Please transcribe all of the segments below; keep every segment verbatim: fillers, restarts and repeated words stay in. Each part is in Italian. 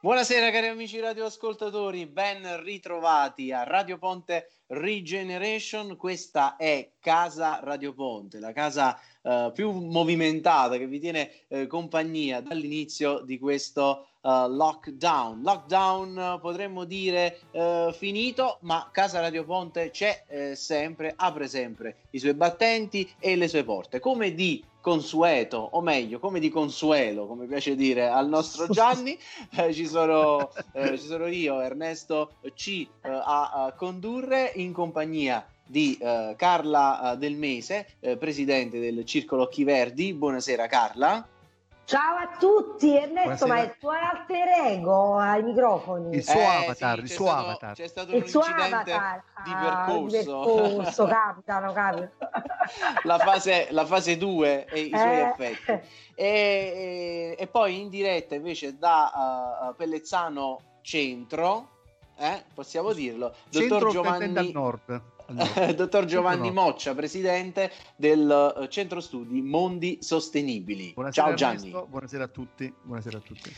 Buonasera cari amici radioascoltatori, ben ritrovati a Radio Ponte Regeneration. Questa è Casa Radio Ponte, la casa uh, più movimentata che vi tiene uh, compagnia dall'inizio di questo uh, lockdown. Lockdown uh, potremmo dire uh, finito, ma Casa Radio Ponte c'è uh, sempre, apre sempre i suoi battenti e le sue porte, come di consueto, o meglio, come di consuelo, come piace dire al nostro Gianni. eh, ci, sono, eh, ci sono io, Ernesto C, eh, a, a condurre in compagnia di eh, Carla eh, Del Mese, eh, presidente del Circolo Occhi Verdi. Buonasera Carla. Ciao a tutti, Ernesto, Buonasera. ma è il tuo alter ego ai microfoni. Il suo Eh, avatar, sì, il c'è suo stato, avatar. C'è stato Il un suo incidente avatar. di Ah, percorso. di percorso, capitano, capitano. la fase la fase due e i suoi Eh. effetti. E, e, e poi in diretta invece da uh, Pellezzano Centro, eh, possiamo dirlo, Centro dottor tendente al Giovanni nord. Al nord. dottor Giovanni Centro nord. Moccia, presidente del uh, Centro Studi Mondi Sostenibili. Buonasera, Ciao Gianni. Ernesto, buonasera a tutti. Buonasera a tutti.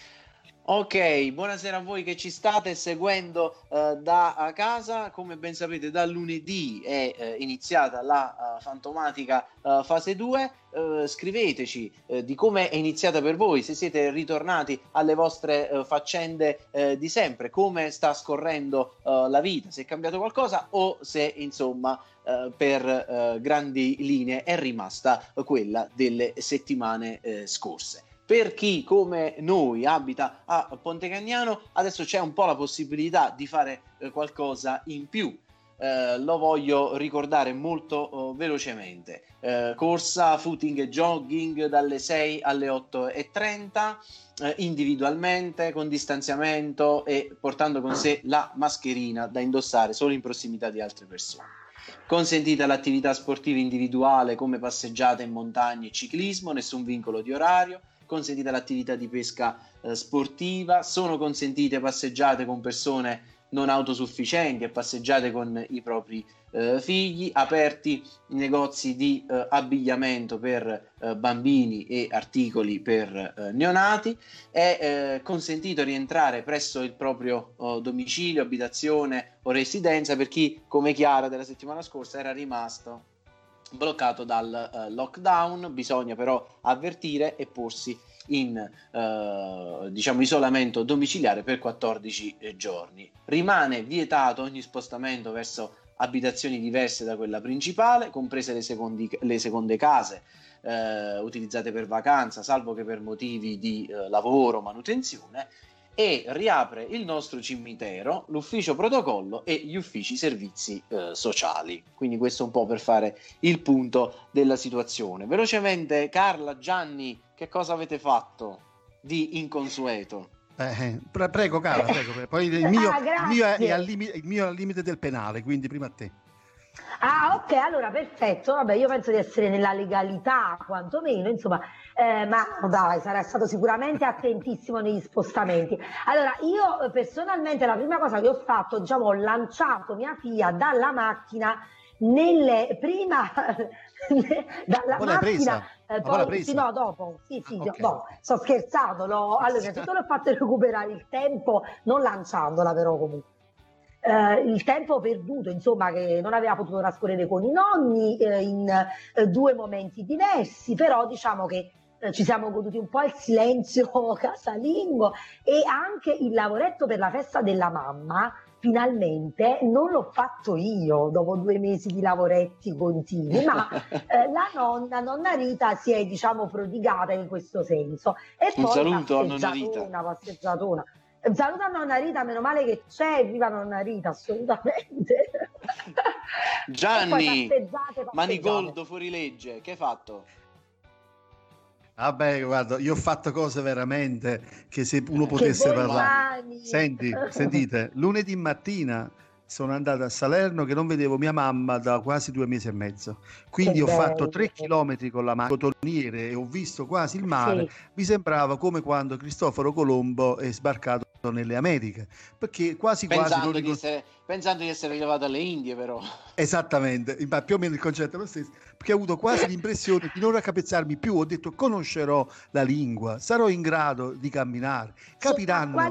Ok, buonasera a voi che ci state seguendo uh, da a casa. Come ben sapete, da lunedì è uh, iniziata la uh, fantomatica uh, fase due. Uh, scriveteci uh, di come è iniziata per voi, se siete ritornati alle vostre uh, faccende uh, di sempre, come sta scorrendo uh, la vita, se è cambiato qualcosa o se insomma uh, per uh, grandi linee è rimasta uh, quella delle settimane uh, scorse. Per chi come noi abita a Ponte Cagnano, adesso c'è un po' la possibilità di fare eh, qualcosa in più. Eh, lo voglio ricordare molto oh, velocemente. Eh, corsa, footing e jogging dalle sei alle otto e trenta, eh, individualmente, con distanziamento e portando con sé la mascherina da indossare solo in prossimità di altre persone. Consentita l'attività sportiva individuale come passeggiate in montagna e ciclismo, nessun vincolo di orario. Consentita l'attività di pesca eh, sportiva, sono consentite passeggiate con persone non autosufficienti e passeggiate con i propri eh, figli, aperti negozi di eh, abbigliamento per eh, bambini e articoli per eh, neonati, è eh, consentito rientrare presso il proprio oh, domicilio, abitazione o residenza per chi, come Chiara della settimana scorsa, era rimasto bloccato dal uh, lockdown. Bisogna però avvertire e porsi in uh, diciamo isolamento domiciliare per quattordici eh, giorni. Rimane vietato ogni spostamento verso abitazioni diverse da quella principale, comprese le, secondi, le seconde case uh, utilizzate per vacanza, salvo che per motivi di uh, lavoro, manutenzione. E riapre il nostro cimitero, l'ufficio protocollo e gli uffici servizi eh, sociali. Quindi questo un po' per fare il punto della situazione. Velocemente, Carla, Gianni, che cosa avete fatto di inconsueto? Eh, pre- prego, Carla, prego, prego. Poi il mio, Ah, il, mio è, è al grazie. limite, il mio è al limite del penale, quindi prima a te. Ah, ok, allora perfetto. Vabbè, io penso di essere nella legalità, quantomeno, insomma, eh, ma dai, sarà stato sicuramente attentissimo negli spostamenti. Allora, io eh, personalmente la prima cosa che ho fatto, diciamo, ho lanciato mia figlia dalla macchina nelle prima dalla Poi l'hai presa? macchina eh, Ma poi l'hai poi sì, presa? no, dopo sì sì Ah, io- ok. no, sto scherzando, l'ho- allora innanzitutto l'ho fatto recuperare il tempo non lanciandola, però comunque eh, il tempo perduto, insomma, che non aveva potuto trascorrere con i nonni eh, in eh, due momenti diversi, però diciamo che eh, ci siamo goduti un po' il silenzio casalingo e anche il lavoretto per la festa della mamma. Finalmente non l'ho fatto io dopo due mesi di lavoretti continui, ma eh, la nonna, nonna Rita si è, diciamo, prodigata in questo senso. E Un poi saluto a nonna Rita. passeggiatona, passeggiatona. Un saluto a nonna Rita, meno male che c'è, viva nonna Rita, assolutamente. Gianni, E poi passeggiate, passeggiate. Manigoldo fuori legge, che hai fatto? Vabbè, guarda, io ho fatto cose veramente che se uno potesse Che parlare. mani. Senti, sentite, lunedì mattina sono andato a Salerno che non vedevo mia mamma da quasi due mesi e mezzo. Quindi Che ho bello. fatto tre chilometri con la macchina e ho visto quasi il mare. Sì. Mi sembrava come quando Cristoforo Colombo è sbarcato nelle Americhe, perché quasi quasi Pensando, non di ricor- essere, pensando di essere arrivato alle Indie, però. Esattamente, ma più o meno il concetto è lo stesso, perché ho avuto quasi l'impressione di non raccapezzarmi più. Ho detto: conoscerò la lingua, sarò in grado di camminare, Sopra capiranno. quale frontiera?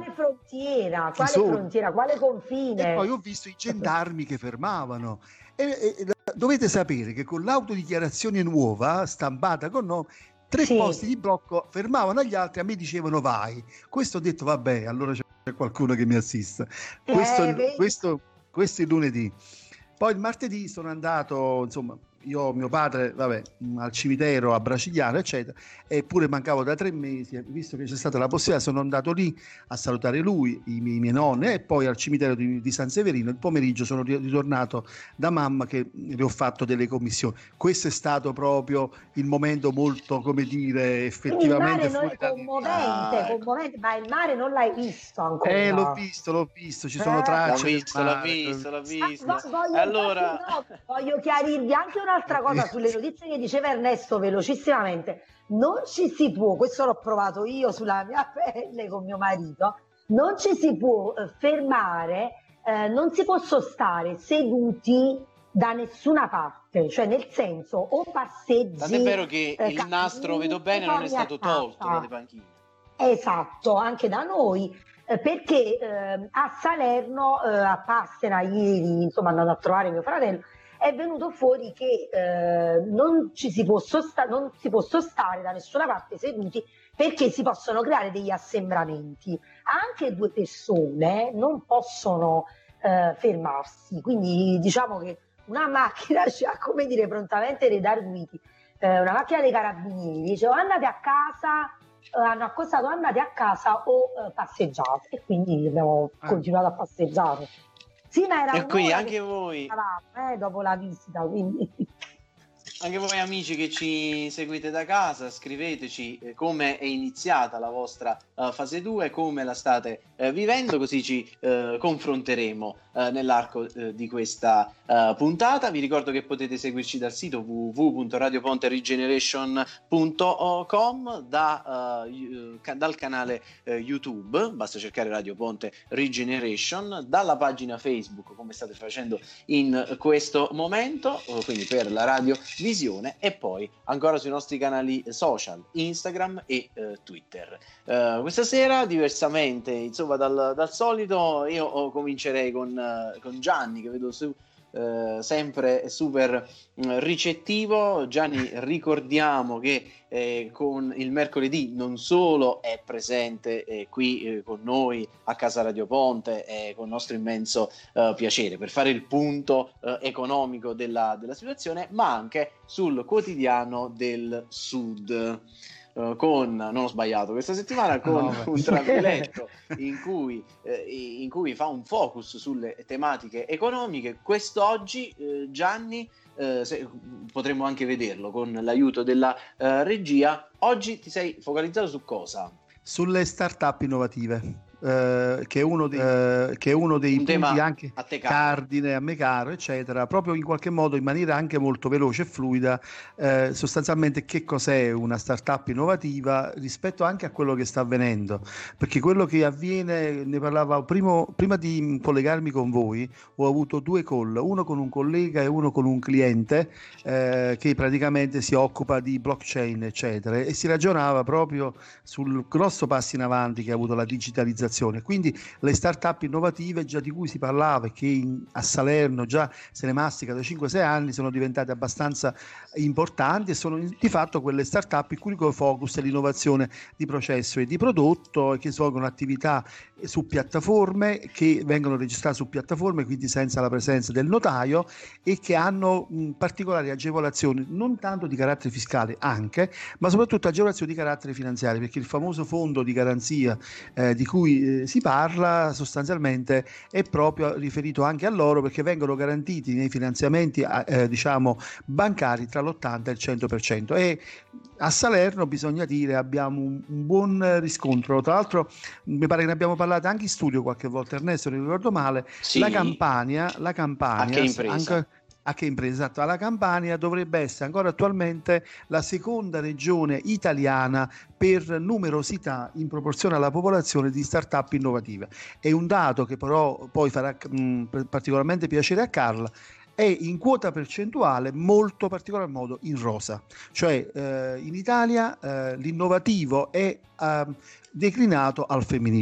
frontiera, quale frontiera, quale confine? E poi ho visto i gendarmi che fermavano. E, e, dovete sapere che con l'autodichiarazione nuova, stampata con nome, tre sì. posti di blocco fermavano gli altri, a me dicevano vai. Questo ho detto vabbè, allora c'è qualcuno che mi assista. Questo, eh, questo, questo è il lunedì. Poi il martedì sono andato, insomma, io, mio padre, vabbè, al cimitero a Bracigliano, eccetera, eppure mancavo da tre mesi, visto che c'è stata la possibilità, sono andato lì a salutare lui, i miei, i miei nonni, e poi al cimitero di, di San Severino. Il pomeriggio sono ritornato da mamma che le ho fatto delle commissioni. Questo è stato proprio il momento molto, come dire, effettivamente il mare non è commovente, ah, commovente, ma il mare non l'hai visto ancora? Eh, l'ho visto, l'ho visto, ci sono eh, tracce. L'ho visto, l'ho visto, l'ho visto. Ah, voglio, allora... no, voglio chiarirvi anche un'altra cosa sulle notizie che diceva Ernesto velocissimamente. Non ci si può, questo l'ho provato io sulla mia pelle con mio marito, non ci si può eh, fermare, eh, non si può stare seduti da nessuna parte, cioè nel senso o passeggi. Tant'è vero che eh, il nastro, vedo bene, non è stato tolto dalle panchine. Esatto, anche da noi, eh, perché eh, a Salerno, eh, a Passera ieri, insomma andando a trovare mio fratello, è venuto fuori che eh, non ci si può sosta- non si può sostare da nessuna parte seduti, perché si possono creare degli assembramenti. Anche due persone non possono eh, fermarsi, quindi diciamo che una macchina ci ha, come dire, prontamente redarguiti, eh, una macchina dei carabinieri dice o andate a casa, eh, hanno accostato andate a casa o eh, passeggiate, e quindi abbiamo ah. continuato a passeggiare. Sì, ma era e qui anche voi eh, dopo la visita, quindi anche voi amici che ci seguite da casa, scriveteci eh, come è iniziata la vostra uh, fase due, come la state uh, vivendo, così ci uh, confronteremo uh, nell'arco uh, di questa uh, puntata. Vi ricordo che potete seguirci dal sito w w w punto radio ponte regeneration punto com, da, uh, ca- dal canale uh, YouTube, basta cercare Radio Ponte Regeneration, dalla pagina Facebook, come state facendo in questo momento, uh, quindi per la radio visione, e poi ancora sui nostri canali social Instagram e eh, Twitter. Uh, questa sera, diversamente insomma dal, dal solito, io oh, comincerei con, uh, con Gianni, che vedo su, uh, sempre super uh, ricettivo. Gianni, ricordiamo che eh, con il mercoledì non solo è presente eh, qui eh, con noi a Casa Radio Ponte, eh, con nostro immenso eh, piacere, per fare il punto eh, economico della, della situazione, ma anche sul Quotidiano del Sud. Uh, con, non ho sbagliato questa settimana, con no, un trafiletto in cui, eh, in cui fa un focus sulle tematiche economiche. Quest'oggi, eh, Gianni, eh, se, potremmo anche vederlo con l'aiuto della eh, regia. Oggi ti sei focalizzato su cosa? Sulle start-up innovative. Uh, che è uno dei, uh, che è uno dei un punti anche a cardine, a me caro, eccetera, proprio in qualche modo in maniera anche molto veloce e fluida. Uh, sostanzialmente, che cos'è una startup innovativa rispetto anche a quello che sta avvenendo, perché quello che avviene, ne parlavo prima, prima di collegarmi con voi, ho avuto due call, uno con un collega e uno con un cliente uh, che praticamente si occupa di blockchain, eccetera, e si ragionava proprio sul grosso passo in avanti che ha avuto la digitalizzazione. Quindi le start-up innovative, già di cui si parlava e che in, a Salerno già se ne mastica da cinque sei anni, sono diventate abbastanza importanti e sono di fatto quelle start-up il cui focus è l'innovazione di processo e di prodotto, e che svolgono attività su piattaforme, che vengono registrate su piattaforme, quindi senza la presenza del notaio, e che hanno mh, particolari agevolazioni, non tanto di carattere fiscale anche, ma soprattutto agevolazioni di carattere finanziario, perché il famoso fondo di garanzia eh, di cui eh, si parla sostanzialmente è proprio riferito anche a loro, perché vengono garantiti nei finanziamenti eh, diciamo bancari tra l'ottanta e il cento per cento, e a Salerno, bisogna dire, abbiamo un, un buon riscontro. Tra l'altro mi pare che ne abbiamo parlato anche in studio qualche volta, Ernesto, non ricordo male. Sì. La Campania, la Campania, a che impresa? Anche, a che impresa? Esatto, la Campania dovrebbe essere ancora attualmente la seconda regione italiana per numerosità in proporzione alla popolazione di start-up innovative. È un dato che però poi farà mh, particolarmente piacere a Carla. È in quota percentuale molto particolar modo in rosa, cioè eh, in Italia eh, l'innovativo è eh, declinato al femminile.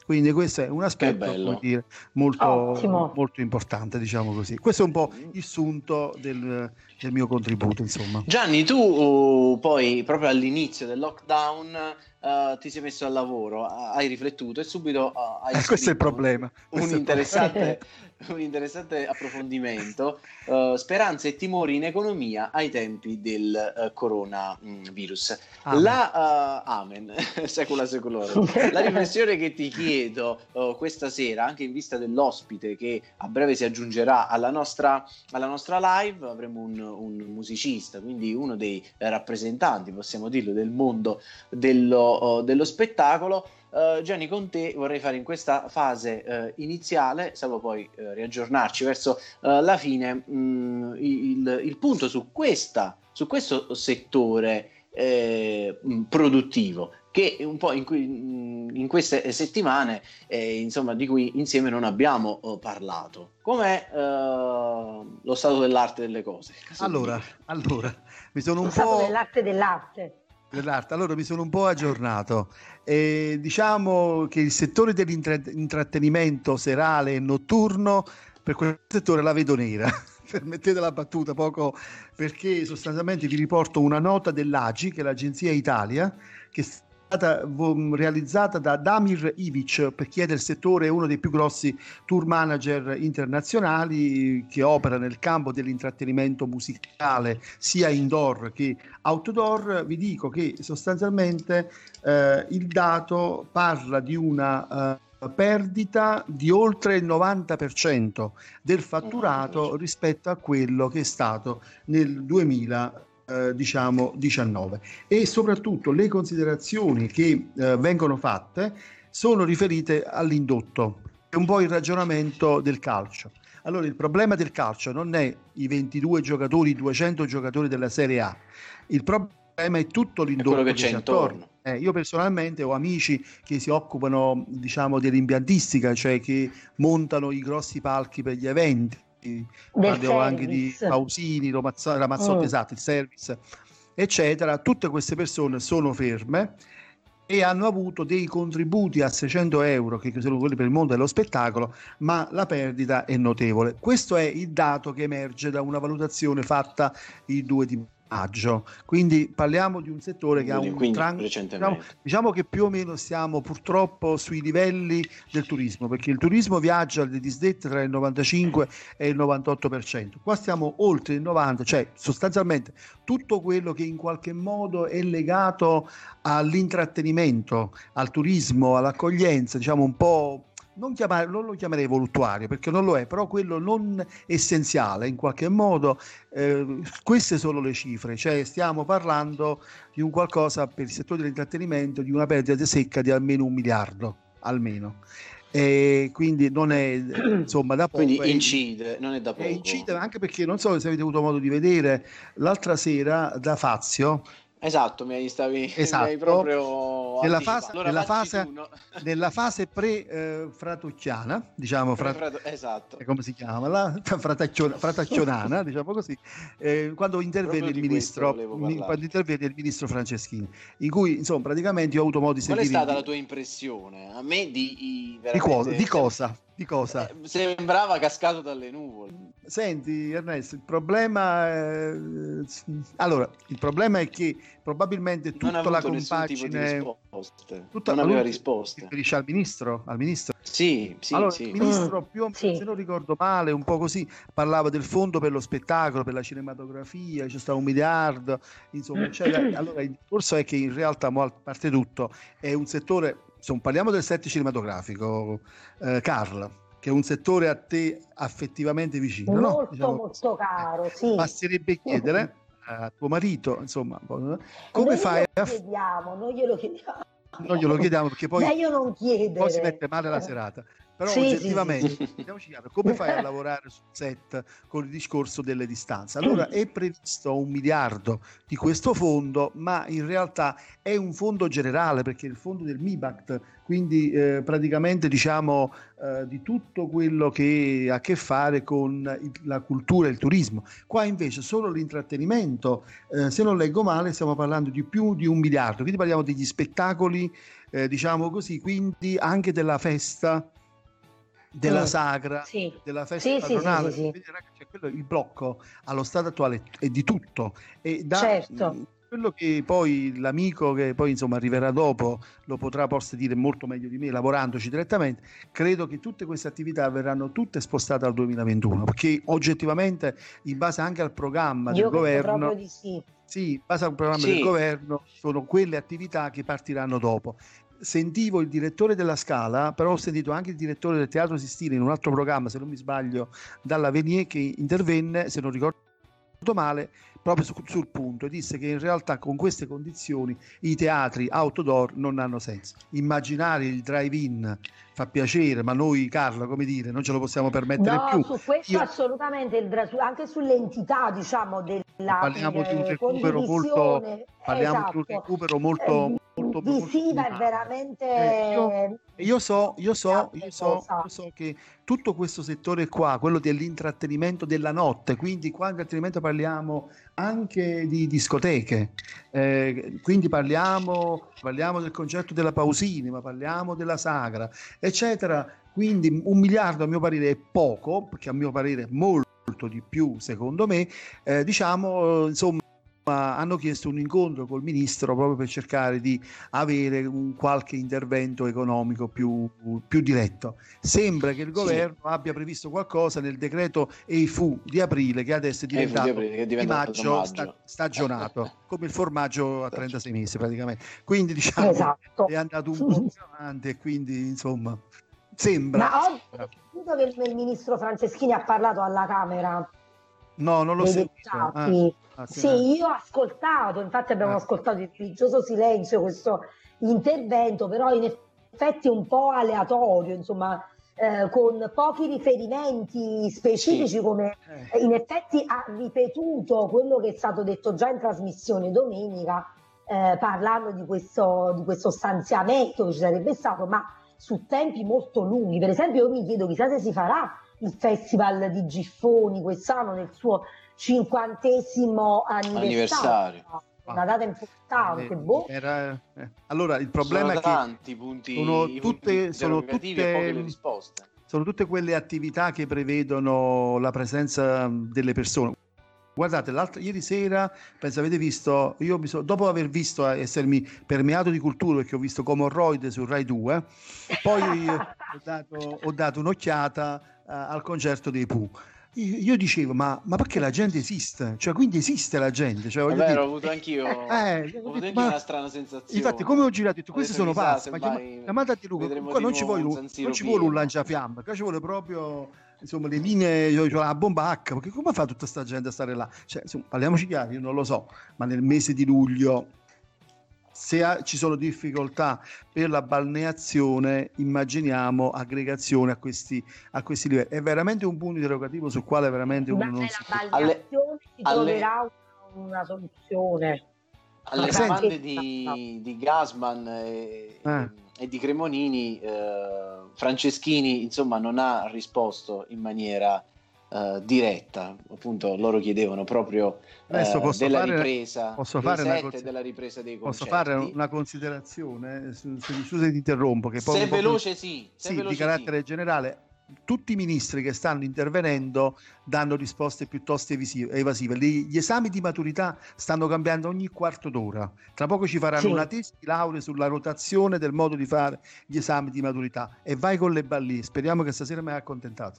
Quindi questo è un aspetto, come dire, molto, molto importante, diciamo così. Questo è un po' il sunto del, del mio contributo, insomma. Gianni, tu uh, poi proprio all'inizio del lockdown uh, ti sei messo al lavoro, hai riflettuto e subito uh, hai eh, questo è il problema. Un interessante, un interessante approfondimento, uh, speranze e timori in economia ai tempi del uh, coronavirus. Amen. La uh, amen, secula seculorum. La riflessione che ti chiedo uh, questa sera, anche in vista dell'ospite che a breve si aggiungerà alla nostra, alla nostra live, avremo un, un musicista, quindi uno dei eh, rappresentanti, possiamo dirlo, del mondo dello, uh, dello spettacolo. Uh, Gianni, con te vorrei fare in questa fase uh, iniziale, salvo poi uh, riaggiornarci verso uh, la fine, mh, il, il punto su questa, su questo settore eh, produttivo che un po' in, cui, in queste settimane eh, insomma di cui insieme non abbiamo uh, parlato. Com'è uh, lo stato dell'arte delle cose? Allora, allora mi sono un lo po' stato dell'arte dell'arte. dell'arte. Allora mi sono un po' aggiornato. E diciamo che il settore dell'intrattenimento serale e notturno, per quel settore la vedo nera. Permettete la battuta poco, perché sostanzialmente vi riporto una nota dell'A G I, che è l'Agenzia Italia, che è stata realizzata da Damir Ivic, per chi è del settore, è uno dei più grossi tour manager internazionali che opera nel campo dell'intrattenimento musicale sia indoor che outdoor. Vi dico che sostanzialmente eh, il dato parla di una uh, perdita di oltre il novanta per cento del fatturato rispetto a quello che è stato nel duemila. Eh, diciamo diciannove, e soprattutto le considerazioni che eh, vengono fatte sono riferite all'indotto. È un po' il ragionamento del calcio. Allora, il problema del calcio non è i ventidue giocatori, i duecento giocatori della Serie A, il problema è tutto l'indotto che, che c'è c'è intorno. attorno. Eh, io personalmente ho amici che si occupano, diciamo, dell'impiantistica, cioè che montano i grossi palchi per gli eventi. Parliamo anche di Pausini, Ramazzotti, Ramazzotti mm. esatto, il service, eccetera. Tutte queste persone sono ferme e hanno avuto dei contributi a seicento euro, che sono quelli per il mondo dello spettacolo, ma la perdita è notevole. Questo è il dato che emerge da una valutazione fatta il due di maggio. Quindi parliamo di un settore che ha un tran- diciamo, diciamo che più o meno siamo purtroppo sui livelli del turismo, perché il turismo viaggia alle disdette tra il novantacinque e il novantotto per cento. Qua stiamo oltre il novanta, cioè sostanzialmente tutto quello che in qualche modo è legato all'intrattenimento, al turismo, all'accoglienza, diciamo un po'. Non, chiamare, non lo chiamerei voluttuario, perché non lo è, però quello non essenziale in qualche modo. Eh, queste sono le cifre, cioè stiamo parlando di un qualcosa per il settore dell'intrattenimento, di una perdita secca di almeno un miliardo, almeno. E quindi non è, insomma, da poco. Quindi incide, non è da poco. Incide anche perché, non so se avete avuto modo di vedere, l'altra sera da Fazio. Esatto, mi stavi, esatto. mi hai proprio nella fase, allora nella, fase, tu, no? nella fase pre-fratocchiana, eh, diciamo, pre fra, esatto. come si chiama? La frataccion, frataccionana, diciamo così, eh, quando intervenne il ministro, quando intervenne il ministro Franceschini, in cui, insomma, praticamente io ho avuto modo di sentire. Qual è stata la tua impressione? A me di di cosa? Di cosa? Di cosa? Eh, sembrava cascato dalle nuvole. Senti Ernesto, il problema è... allora, il problema è che probabilmente tutta la compagine tutta non aveva risposte. Riferisce al ministro, al ministro. Sì, sì, allora, sì. Il ministro più o meno, sì. se non ricordo male, un po' così, parlava del fondo per lo spettacolo, per la cinematografia, c'è stato un miliardo, insomma, cioè, allora il discorso è che in realtà, a parte tutto, è un settore. Insomma, parliamo del set cinematografico, eh, Carl, che è un settore a te affettivamente vicino, molto, no? Diciamo, molto caro, sì. Basterebbe chiedere a tuo marito, insomma, come fai a... a... chiediamo, non glielo chiediamo. Non glielo chiediamo perché poi, meglio non chiedere. poi si mette male la serata. Però Sì, oggettivamente, sì, sì. diciamoci chiaro, come fai a lavorare sul set con il discorso delle distanze? Allora è previsto un miliardo di questo fondo, ma in realtà è un fondo generale, perché è il fondo del MIBACT, quindi eh, praticamente diciamo eh, di tutto quello che ha a che fare con il- la cultura e il turismo. Qua invece solo l'intrattenimento, eh, se non leggo male, stiamo parlando di più di un miliardo, quindi parliamo degli spettacoli, eh, diciamo così, quindi anche della festa, della Mm, sagra, sì, della festa sì, sì, sì, sì, patronale. sì, Quindi, ragazzi, cioè, quello, il blocco allo stato attuale è di tutto, e da certo. mh, quello che poi l'amico che poi insomma arriverà dopo lo potrà forse dire molto meglio di me, lavorandoci direttamente. Credo che tutte queste attività verranno tutte spostate al duemilaventuno, perché oggettivamente, in base anche al programma del Io credo proprio governo, di sì. sì, in base al programma del Sì, governo, sono quelle attività che partiranno dopo. Sentivo il direttore della Scala, però ho sentito anche il direttore del Teatro Sistina in un altro programma, se non mi sbaglio, dalla Venier, che intervenne, se non ricordo male, proprio su- sul punto, e disse che in realtà con queste condizioni i teatri outdoor non hanno senso. Immaginare il drive-in fa piacere, ma noi, Carlo, come dire, non ce lo possiamo permettere No, più. su questo Io assolutamente, il dra- su- anche sull'entità, diciamo, della parliamo di un eh, recupero molto, condivisione, parliamo di un esatto, recupero eh, molto, vi- molto, molto visiva è minimale. Eh, io, veramente io so, io so, io grande so, cosa. io so che tutto questo settore qua, quello dell'intrattenimento della notte, quindi qua di intrattenimento parliamo anche di discoteche, eh, quindi parliamo, parliamo del concerto della Pausini, ma parliamo della Sagra, eccetera. Quindi un miliardo a mio parere è poco, perché a mio parere è molto di più, secondo me. Eh, diciamo, insomma, hanno chiesto un incontro col ministro proprio per cercare di avere un qualche intervento economico più, più diretto. Sembra che il sì, governo abbia previsto qualcosa nel decreto E I F U di aprile, che adesso è e fu di diventato aprile, che è di diventato maggio sta- maggio. stagionato, come il formaggio a trentasei mesi praticamente. Quindi diciamo Esatto. è andato un po' più avanti, e quindi insomma sembra. Ma oggi hai sentito che il ministro Franceschini ha parlato alla Camera No, non l'ho dei sentito. Ah, deputati? ah, sì, ah, Sì, io ho ascoltato, infatti abbiamo ah. ascoltato in religioso silenzio questo intervento, però in effetti un po' aleatorio, insomma, eh, con pochi riferimenti Sì, specifici, come Eh, eh, in effetti ha ripetuto quello che è stato detto già in trasmissione domenica, eh, parlando di questo, di questo stanziamento che ci sarebbe stato, ma su tempi molto lunghi. Per esempio, io mi chiedo chissà se si farà il Festival di Giffoni quest'anno nel suo cinquantesimo anniversario, anniversario. una data importante. eh, Boh. era- eh. Allora, il Sono problema è che tanti i punti, sono i punti tutte, sono interrogativi e poche le tutte, risposte. sono tutte quelle attività che prevedono la presenza delle persone. Guardate, l'altra, ieri sera, penso avete visto, io mi so- dopo aver visto, eh, essermi permeato di cultura, perché ho visto Comorroid su Rai due, poi ho dato, ho dato un'occhiata eh, al concerto dei Pooh. Io, io dicevo, ma, ma perché la gente esiste? Cioè, quindi esiste la gente, cioè, È voglio vero, dire, ho avuto anch'io, eh, ho ho avuto detto, anch'io ma una strana infatti, come sensazione. ho girato, ho detto, Ho questi detto, sono chissà, pazzi, ma chiama- semmai chiamate a Luca, vedremo qua di non ci nuovo vuole, un un- San non Siro ci vuole un pieno. lanciafiamme, qua ci vuole proprio insomma le linee, cioè, cioè, la bomba H, perché come fa tutta questa gente a stare là? Cioè, insomma, parliamoci chiari, io non lo so, ma nel mese di luglio, se ha- ci sono difficoltà per la balneazione, immaginiamo aggregazione a questi, a questi livelli. È veramente un punto interrogativo sul quale veramente Ma uno non si può. nella Alle, balneazione si alle, troverà una, una soluzione. alle Una Senti, domande franchezza. di, di Gasman e, eh, e- e di Cremonini, eh, Franceschini, insomma, non ha risposto in maniera eh, diretta. Appunto, loro chiedevano proprio adesso eh, posso della fare, ripresa posso dei fare una set e cosa. della ripresa dei Posso fare concerti. una considerazione? eh, Su, su, scusa se ti interrompo, che è Se proprio è un po' più, veloce, sì, se è sì, di veloce, sì. carattere generale. Tutti i ministri che stanno intervenendo danno risposte piuttosto evisi- evasive. Gli, gli esami di maturità stanno cambiando ogni quarto d'ora. Tra poco ci faranno una Sì. tesi di laurea sulla rotazione del modo di fare gli esami di maturità. E vai con le ballie. Speriamo che stasera mi hai accontentato.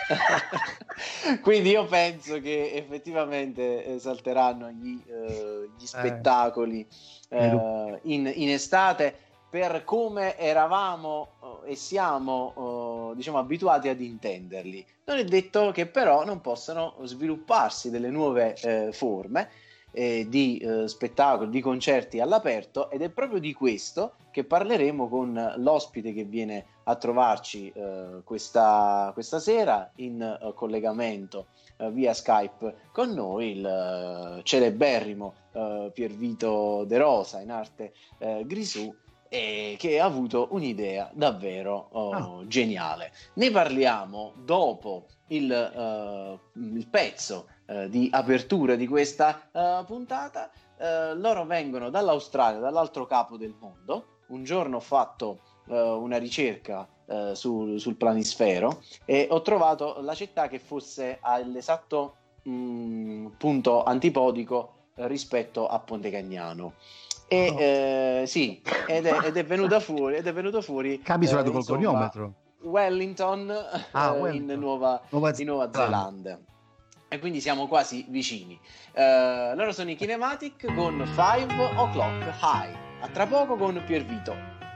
Quindi io penso che effettivamente eh, salteranno gli, eh, gli spettacoli eh, in, in estate, per come eravamo eh, e siamo eh, diciamo abituati ad intenderli. Non è detto che però non possano svilupparsi delle nuove eh, forme, e di eh, spettacoli, di concerti all'aperto, ed è proprio di questo che parleremo con l'ospite che viene a trovarci eh, questa, questa sera in eh, collegamento eh, via Skype con noi, il eh, celeberrimo eh, Piervito De Rosa, in arte eh, Grisù, e che ha avuto un'idea davvero oh, oh. geniale. Ne parliamo dopo il, uh, il pezzo uh, di apertura di questa uh, puntata. Uh, loro vengono dall'Australia, dall'altro capo del mondo. Un giorno ho fatto uh, una ricerca uh, sul, sul planisfero e ho trovato la città che fosse all'esatto mh, punto antipodico uh, rispetto a Ponte Cagnano. E oh. eh, sì, ed è, ed è venuta fuori, ed è venuto fuori. Cambi eh, col goniometro. Wellington, ah, eh, Wellington. in Nuova, Nuova, in Nuova Zelanda. E quindi siamo quasi vicini. Eh, loro sono i Kinematic con Five O'Clock High. A tra poco con Piervito.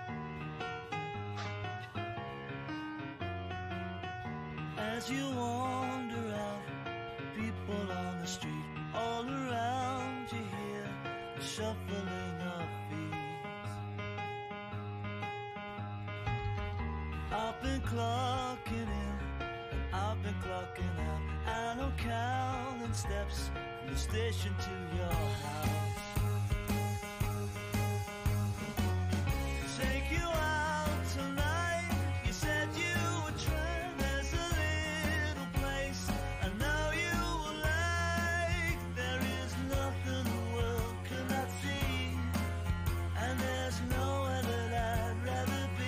As you wander out, people on the street all around you hear the shuffling of feet. I've been clocking in and I've been clocking out, and I'm counting steps from the station to your house. Take you out tonight, you said you would try. There's a little place I know you will like. There is nothing the world cannot see, and there's nowhere that I'd rather be.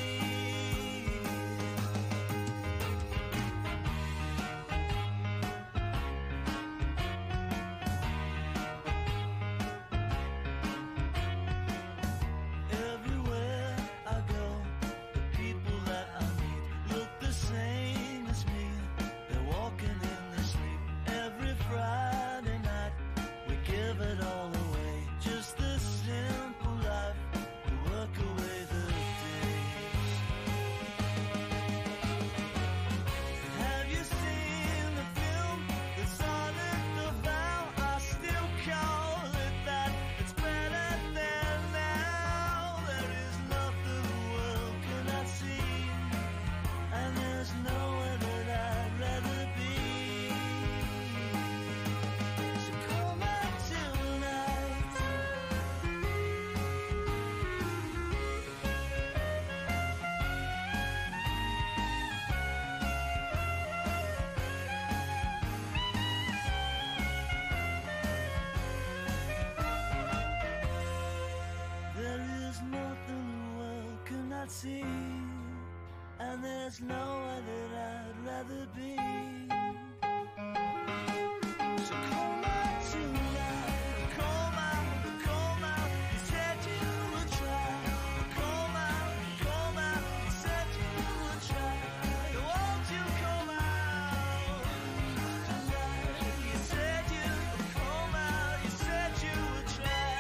Everywhere I go, the people that I meet look the same as me. They're walking in their sleep. Every Friday night we give it all away. Just the simple life, we work away the days. Have you seen the film, The Sonnet of Vow? I still call it that. It's better than now. There is nothing the world cannot see, and there's nowhere that I'd rather be. So come out tonight. There is nothing the world cannot see, and there's nowhere that I'd rather be. So come out tonight, come out, come out. You said you would try. Come out, come out. You said you would try. Won't you come out tonight? You said you would come out. You said you would try.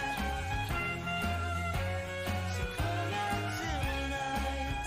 So come out tonight.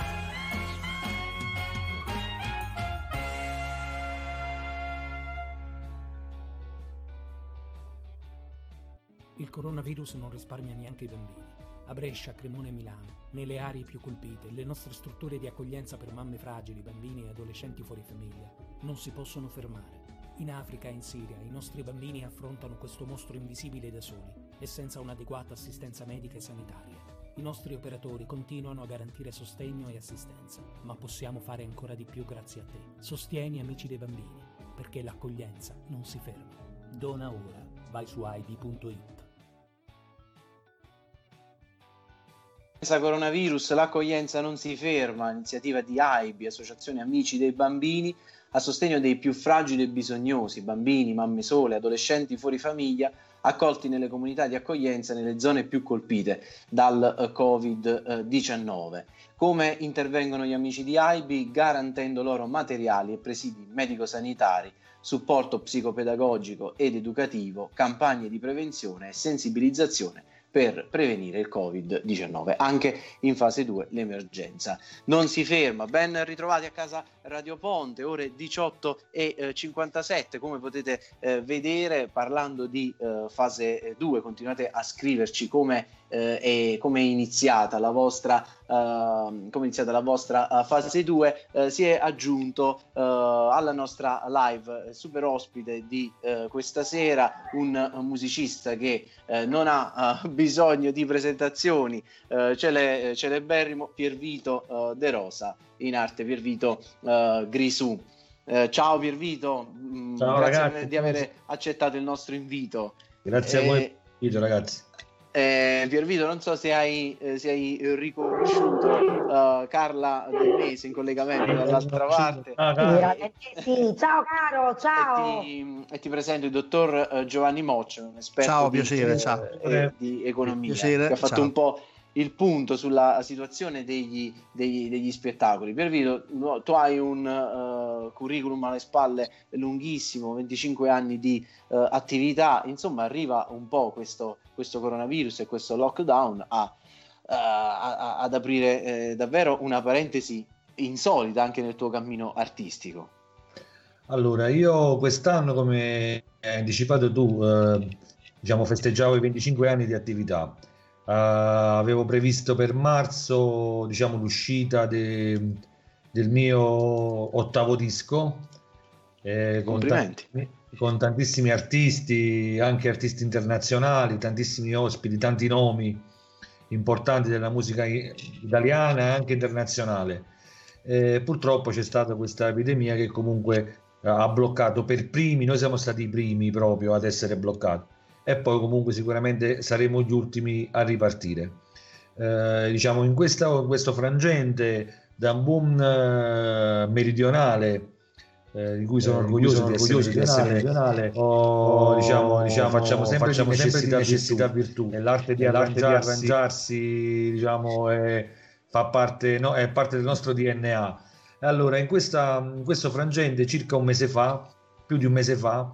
Il coronavirus non risparmia neanche i bambini. A Brescia, Cremona e Milano, nelle aree più colpite, le nostre strutture di accoglienza per mamme fragili, bambini e adolescenti fuori famiglia non si possono fermare. In Africa e in Siria i nostri bambini affrontano questo mostro invisibile da soli e senza un'adeguata assistenza medica e sanitaria. I nostri operatori continuano a garantire sostegno e assistenza, ma possiamo fare ancora di più grazie a te. Sostieni Amici dei Bambini, perché l'accoglienza non si ferma. Dona ora. Vai su a i b punto i t. Senza coronavirus l'accoglienza non si ferma, iniziativa di A I B, Associazione Amici dei Bambini, a sostegno dei più fragili e bisognosi, bambini, mamme sole, adolescenti fuori famiglia, accolti nelle comunità di accoglienza nelle zone più colpite dal covid diciannove. Come intervengono gli amici di A I B? Garantendo loro materiali e presidi medico-sanitari, supporto psicopedagogico ed educativo, campagne di prevenzione e sensibilizzazione per prevenire il covid diciannove, anche in fase due l'emergenza non si ferma. Ben ritrovati a casa Radio Ponte, ore diciotto e cinquantasette, come potete eh, vedere, parlando di eh, fase due, continuate a scriverci come eh, è, come è iniziata la vostra uh, come è iniziata la vostra uh, fase due. Uh, si è aggiunto uh, alla nostra live super ospite di uh, questa sera un, un musicista che uh, non ha uh, bisogno di presentazioni, uh, cele, celeberrimo Piervito uh, De Rosa, in arte Piervito uh, Grisù. Uh, ciao Piervito, ciao, grazie ragazzi, di aver accettato il nostro invito. Grazie eh, a voi, invito, ragazzi. Eh, Piervito, non so se hai, eh, se hai riconosciuto uh, Carla Del Mese in collegamento dall'altra parte. Ah, veramente sì. Ciao caro, ciao. E ti, e ti presento il dottor uh, Giovanni Moccio, un esperto ciao, di, piacere, eh, ciao. eh, di economia, Piacere, che ha fatto ciao. un po' il punto sulla situazione degli, degli, degli spettacoli. Piervito, no, tu hai un uh, curriculum alle spalle lunghissimo, venticinque anni di uh, attività, insomma arriva un po' questo, questo coronavirus e questo lockdown a, uh, a, ad aprire eh, davvero una parentesi insolita anche nel tuo cammino artistico. Allora, io quest'anno, come hai anticipato tu, eh, diciamo festeggiavo i venticinque anni di attività. Uh, avevo previsto per marzo, diciamo, l'uscita de, del mio ottavo disco, eh, con, Complimenti. tanti, con tantissimi artisti, anche artisti internazionali, tantissimi ospiti, tanti nomi importanti della musica italiana e anche internazionale. Eh, purtroppo c'è stata questa epidemia che comunque ha bloccato per primi, noi siamo stati i primi proprio ad essere bloccati. E poi comunque sicuramente saremo gli ultimi a ripartire. Eh, diciamo in, questa, in questo frangente da un boom eh, meridionale eh, di cui sono Eh, orgoglioso, sono di, orgoglioso essere, di essere meridionale, o, diciamo, diciamo, facciamo sempre facciamo di necessità, necessità virtù, virtù. L'arte di l'arte arrangiarsi, di arrangiarsi diciamo, è, fa parte, no, è parte del nostro D N A. Allora in, questa, in questo frangente, circa un mese fa, più di un mese fa,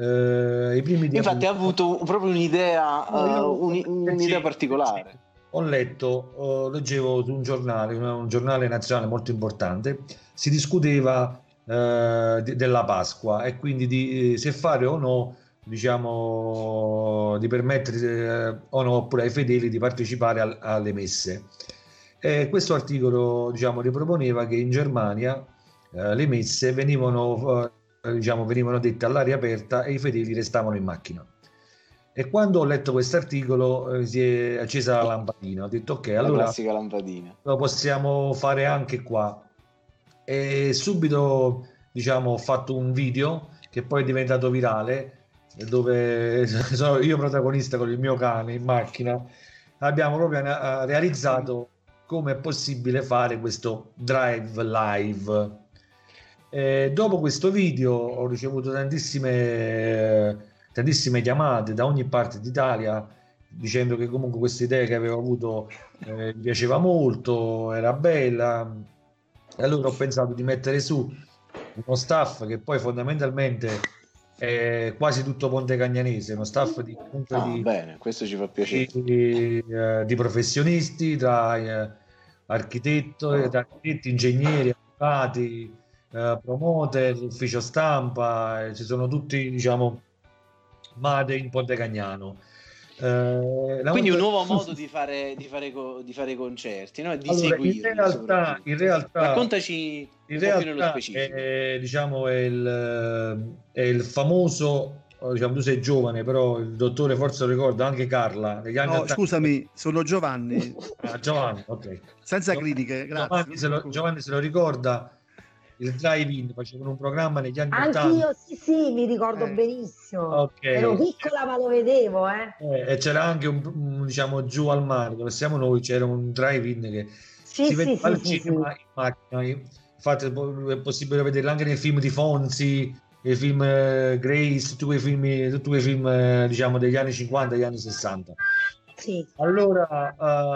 Uh, i primi di Infatti ha avuto, avuto proprio un'idea, uh, un, un'idea sì, particolare. Sì. Ho letto, uh, leggevo su un giornale, un giornale nazionale molto importante, si discuteva uh, di, della Pasqua e quindi di se fare o no, diciamo, di permettere uh, o no oppure ai fedeli di partecipare al, alle messe. E questo articolo, diciamo, riproponeva che in Germania uh, le messe venivano uh, diciamo venivano dette all'aria aperta e i fedeli restavano in macchina. E quando ho letto questo articolo eh, si è accesa la lampadina, ho detto ok, allora la classica lampadina, lo possiamo fare anche qua. E subito, diciamo, ho fatto un video che poi è diventato virale, dove sono io protagonista con il mio cane in macchina. Abbiamo proprio realizzato come è possibile fare questo drive live. Eh, dopo questo video ho ricevuto tantissime, tantissime chiamate da ogni parte d'Italia dicendo che comunque questa idea che avevo avuto eh, mi piaceva molto, era bella, e allora ho pensato di mettere su uno staff che poi fondamentalmente è quasi tutto pontecagnanese, uno staff di, ah, di, bene, questo ci fa piacere. di, eh, di professionisti, tra eh, architetto, oh. tra architetti, ingegneri, avvocati, Uh, promoter, ufficio stampa, eh, ci sono tutti, diciamo, made in Pontecagnano. Uh, Quindi un nuovo modo di fare, di fare, co- di fare concerti, no? Di allora, seguirli, in realtà, in realtà, raccontaci in un realtà po' più nello specifico. È, diciamo, è il, è il famoso, diciamo, tu sei giovane, però il dottore forse lo ricorda, anche Carla. Negli anni no, ottanta... scusami, sono Giovanni. Ah, Giovanni, ok. Senza critiche, grazie. Giovanni se lo, Giovanni se lo ricorda. Il drive-in, facevano un programma negli anni ottanta. Anch'io, sì, sì, mi ricordo eh. benissimo. Okay. Ero piccola, ma lo vedevo, eh. Eh, e c'era anche un, un, diciamo, giù al mare, dove siamo noi, c'era un drive-in che sì, si sì, vede sì, al sì, cinema sì. in macchina. Infatti è possibile vederlo anche nei film di Fonzi, nei film uh, Grace, tutti quei film, tutti quei film uh, diciamo degli anni cinquanta, degli anni sessanta. Sì. Allora,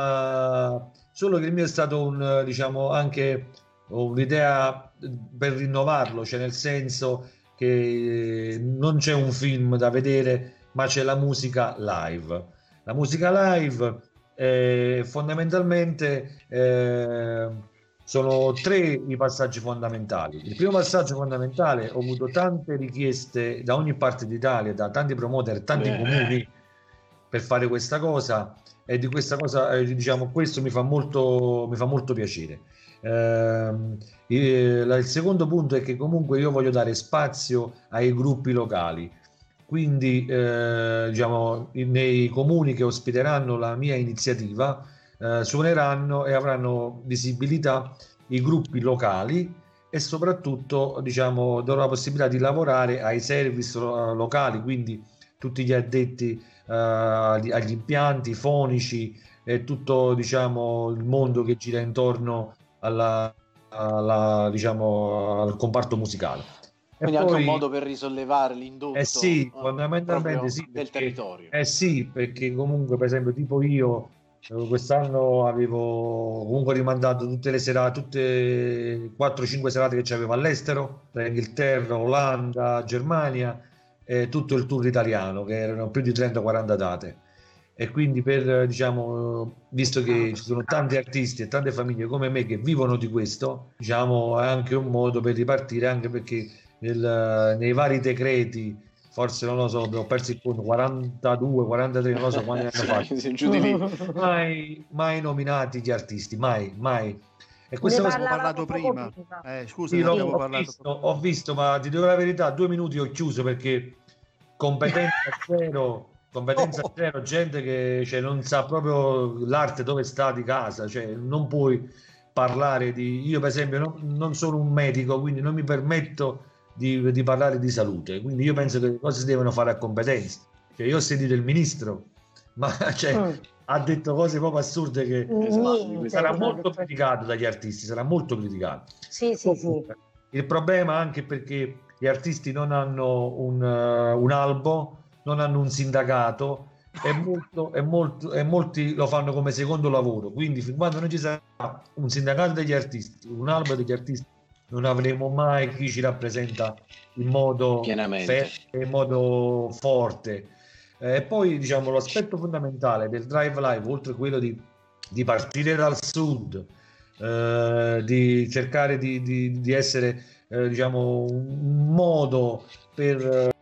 uh, solo che il mio è stato un, diciamo, anche un'idea per rinnovarlo, cioè nel senso che non c'è un film da vedere, ma c'è la musica live. La musica live eh, fondamentalmente eh, sono tre i passaggi fondamentali. Il primo passaggio fondamentale, ho avuto tante richieste da ogni parte d'Italia, da tanti promoter, tanti Beh. comuni per fare questa cosa, e di questa cosa eh, diciamo questo mi fa molto, mi fa molto piacere. Ehm, il, il secondo punto è che comunque io voglio dare spazio ai gruppi locali, quindi eh, diciamo nei comuni che ospiteranno la mia iniziativa eh, suoneranno e avranno visibilità i gruppi locali, e soprattutto diciamo darò la possibilità di lavorare ai service lo- locali, quindi tutti gli addetti eh, agli agli impianti fonici e tutto diciamo il mondo che gira intorno alla, alla, diciamo, al comparto musicale. E Quindi anche un poi- modo per risollevare l'indotto eh sì, eh, fondamentalmente proprio sì, del perché- territorio. Eh sì, perché comunque per esempio tipo io eh, quest'anno avevo comunque rimandato tutte le serate, tutte quattro cinque serate che c'avevo all'estero, tra Inghilterra, Olanda, Germania, e tutto il tour italiano, che erano più di trenta quaranta date. E quindi per, eh, diciamo, visto che ci sono tanti artisti e tante famiglie come me che vivono di questo, diciamo, è anche un modo per ripartire, anche perché nel- nei vari decreti, forse non lo so, ho perso il conto, quarantadue, quarantatré, non lo so quanti hanno fatto, Sì, sì, giù di lì. mai, mai nominati gli artisti, mai, mai. E questa Ne cosa abbiamo parlavamo parlato poco prima. Eh, scusa, sì, ne no, abbiamo ho, parlato. visto, ho visto, ma ti dico la verità, due minuti ho chiuso perché competenza zero, competenza Oh. zero, gente che cioè, non sa proprio l'arte dove sta di casa, cioè non puoi parlare di... Io per esempio non, non sono un medico, quindi non mi permetto di, di parlare di salute, quindi io penso che le cose si devono fare a competenza. Cioè, io ho sentito il ministro, ma cioè, Mm. ha detto cose proprio assurde che Niente, sarà cosa ha molto detto? criticato dagli artisti, sarà molto criticato. Sì, sì, sì. Il problema anche perché gli artisti non hanno un, eh, un albo, non hanno un sindacato e, molto, e, molto, e molti lo fanno come secondo lavoro. Quindi fin quando non ci sarà un sindacato degli artisti, un albo degli artisti, non avremo mai chi ci rappresenta in modo Pienamente. fermo, in modo forte. E poi diciamo l'aspetto fondamentale del Drive Live, oltre a quello di, di partire dal sud, eh, di cercare di, di- di essere eh, diciamo un modo per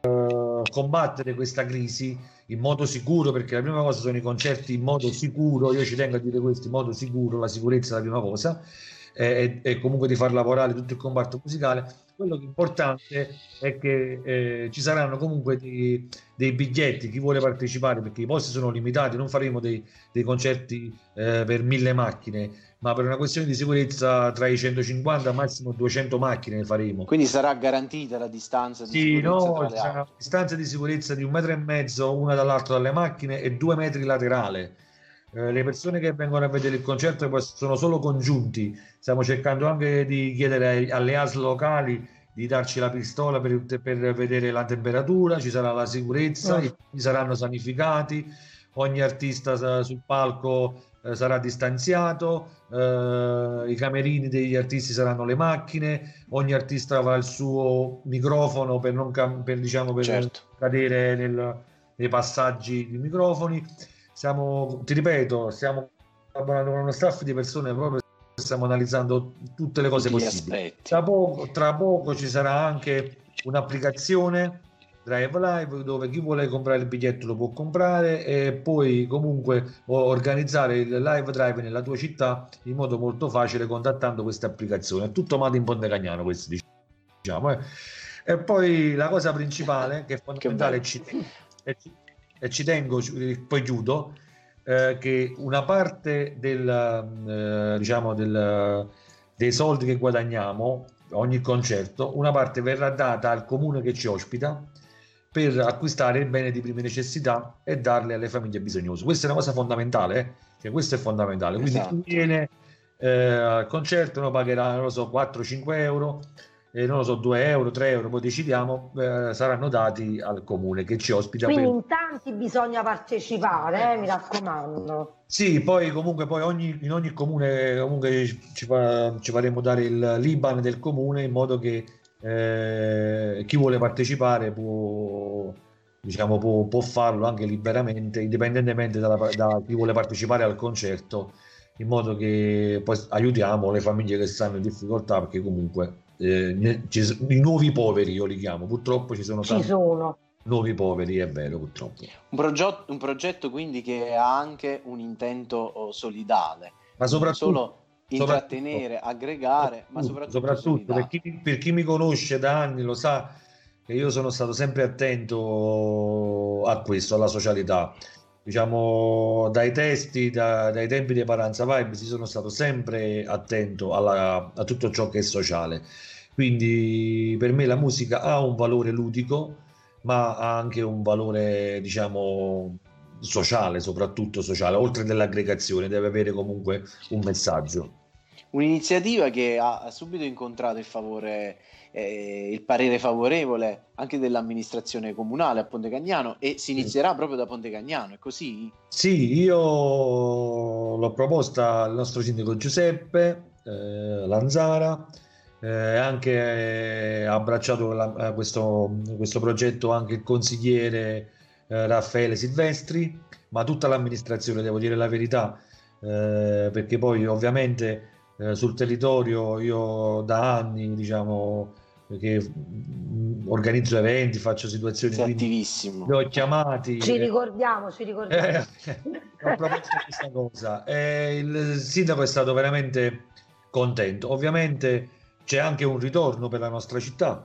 eh, combattere questa crisi in modo sicuro, perché la prima cosa sono i concerti in modo sicuro, io ci tengo a dire questo, in modo sicuro, la sicurezza è la prima cosa, e, e comunque di far lavorare tutto il comparto musicale. Quello che è importante è che eh, ci saranno comunque dei, dei biglietti, chi vuole partecipare, perché i posti sono limitati, non faremo dei, dei concerti eh, per mille macchine, ma per una questione di sicurezza tra i centocinquanta e massimo duecento macchine ne faremo. Quindi sarà garantita la distanza di Sì, sicurezza no, tra ci le sarà una auto. distanza di sicurezza di un metro e mezzo una dall'altra dalle macchine e due metri laterale. Eh, le persone che vengono a vedere il concerto sono solo congiunti. Stiamo cercando anche di chiedere ai- alle A S L locali di darci la pistola per, per vedere la temperatura, ci sarà la sicurezza, Mm. i i sarà sanificati, ogni artista sa- sul palco eh, sarà distanziato, eh, i camerini degli artisti saranno le macchine, ogni artista avrà il suo microfono per non cam- per, diciamo, per Certo. cadere nel- nei passaggi di microfoni. Siamo, ti ripeto, stiamo collaborando con uno staff di persone proprio, stiamo analizzando tutte le cose Tutti gli possibili. aspetti. Tra poco, tra poco ci sarà anche un'applicazione Drive Live dove chi vuole comprare il biglietto lo può comprare e poi comunque o- organizzare il live drive nella tua città in modo molto facile contattando questa applicazione. È tutto made in Ponte Cagnano, questo diciamo. eh. E poi la cosa principale che è fondamentale bello. ci, e ci, e ci tengo, ci- poi chiudo, eh, che una parte del, eh, diciamo del, dei soldi che guadagniamo ogni concerto, una parte verrà data al comune che ci ospita per acquistare il bene di prima necessità e darle alle famiglie bisognose. Questa è una cosa fondamentale, eh? Cioè, questo è fondamentale. Quindi Esatto. chi viene eh, al concerto non pagherà, non lo so, quattro cinque euro, eh, non lo so, due euro, tre euro, poi decidiamo, eh, saranno dati al comune che ci ospita. Quindi per- in tanti bisogna partecipare, eh, mi raccomando. Sì, poi comunque poi ogni, in ogni comune comunque ci, fa- ci faremo dare il l'I B A N del comune in modo che eh, chi vuole partecipare può, diciamo, può, può farlo anche liberamente, indipendentemente dalla- da chi vuole partecipare al concerto, in modo che poi aiutiamo le famiglie che stanno in difficoltà, perché comunque eh, ne- ci s- i nuovi poveri, io li chiamo, purtroppo ci sono Ci tanti sono. nuovi poveri, è vero, purtroppo. Un, progetto, un progetto quindi che ha anche un intento oh, solidale, Ma non soprattutto, solo soprattutto, intrattenere, aggregare, ma soprattutto, soprattutto soprattutto per solidale. chi, per chi mi conosce da anni lo sa che io sono stato sempre attento a questo, alla socialità. Diciamo, dai testi, da- dai tempi di Paranza Vibes, io sono stato sempre attento alla- a tutto ciò che è sociale. Quindi per me la musica ha un valore ludico, ma ha anche un valore, diciamo, sociale, soprattutto sociale, oltre dell'aggregazione, deve avere comunque un messaggio. Un'iniziativa che ha, ha subito incontrato il favore, eh, il parere favorevole anche dell'amministrazione comunale a Ponte Cagnano, e si inizierà proprio da Ponte Cagnano, è così? Sì, io l'ho proposta al nostro sindaco Giuseppe eh, Lanzara, eh, anche eh, ha abbracciato la- eh, questo, questo progetto anche il consigliere eh, Raffaele Silvestri, ma tutta l'amministrazione, devo dire la verità, eh, perché poi ovviamente eh, sul territorio io da anni, diciamo, che mm, organizzo eventi, faccio situazioni, Sei quindi attivissimo. li ho chiamati. Ci eh, ricordiamo, ci ricordiamo. eh, ho proposto questa cosa e il sindaco è stato veramente contento. Ovviamente c'è anche un ritorno per la nostra città,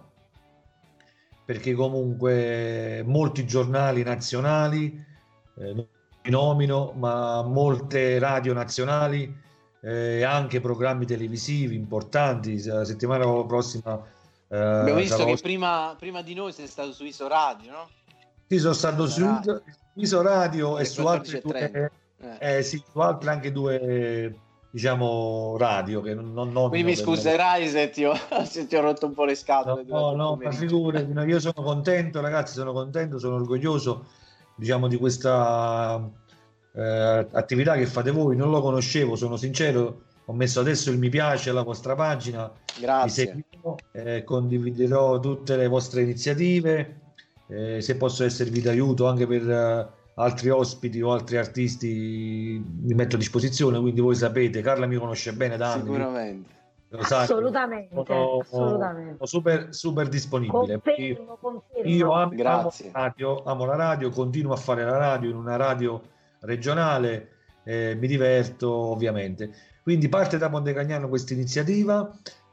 perché comunque molti giornali nazionali, eh, non li nomino, ma molte radio nazionali e anche programmi televisivi importanti. La settimana prossima eh, Abbiamo visto sarò- che prima, prima di noi sei stato su Iso Radio, no? Sì, sono stato su Radio. Iso Radio e Alle su altre quattordici e due, trenta. Eh. eh, sì, su altre anche due, diciamo, radio che non, non nomino Quindi mi per- scuserai se ti ho, se ti ho rotto un po' le No, scatole durante no, il no, ma pomeriggio. figurati, no, io sono contento, ragazzi, sono contento, sono orgoglioso, diciamo, di questa eh, attività che fate voi. Non lo conoscevo, sono sincero, ho messo adesso il mi piace alla vostra pagina, vi Grazie. seguirò, eh, condividerò tutte le vostre iniziative, eh, se posso esservi d'aiuto anche per eh, altri ospiti o altri artisti mi metto a disposizione, quindi voi sapete, Carla mi conosce bene da anni, Sicuramente. lo sa, Assolutamente, sono, assolutamente. sono super, super disponibile. Confermo, confermo. Io am- amo, Grazie. la radio, amo la radio, continuo a fare la radio in una radio regionale, eh, mi diverto ovviamente. Quindi parte da Ponte Cagnano questa iniziativa.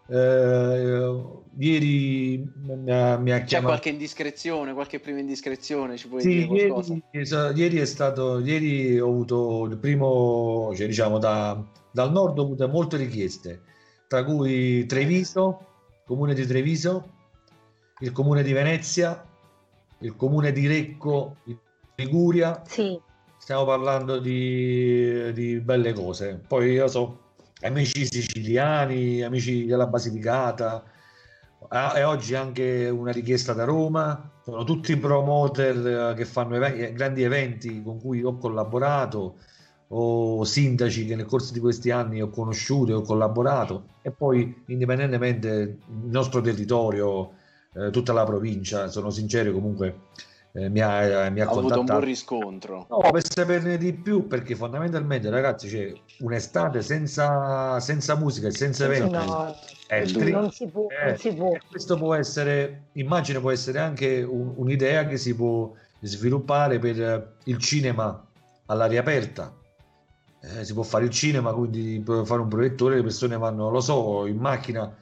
Eh, ieri mi ha, mi ha C'è chiamato. qualche indiscrezione, qualche prima indiscrezione? Ci puoi Sì, dire qualcosa? ieri, so- ieri è stato, ieri ho avuto il primo, cioè, diciamo, da, dal nord ho avuto molte richieste, tra cui Treviso, comune di Treviso, il comune di Venezia, il comune di Recco, in Liguria. Sì, Stiamo parlando di, di belle cose. Poi io so amici siciliani, amici della Basilicata, ah, e oggi anche una richiesta da Roma. Sono tutti promoter eh, che fanno even- grandi eventi con cui ho collaborato, o sindaci che nel corso di questi anni ho conosciuto e ho collaborato, e poi indipendentemente il nostro territorio, eh, tutta la provincia, sono sincero, comunque eh, mi ha, mi ha Ho avuto un contattato. buon riscontro. No, per saperne di più, perché fondamentalmente, ragazzi, c'è un'estate senza, senza musica e senza Senza eventi. no, È È duro. triste. non si può, Eh, non si può. e questo può essere, immagino, può essere anche un- un'idea che si può sviluppare per eh, il cinema all'aria aperta. Eh, si può fare il cinema, quindi può fare un proiettore, le persone vanno, lo so, in macchina,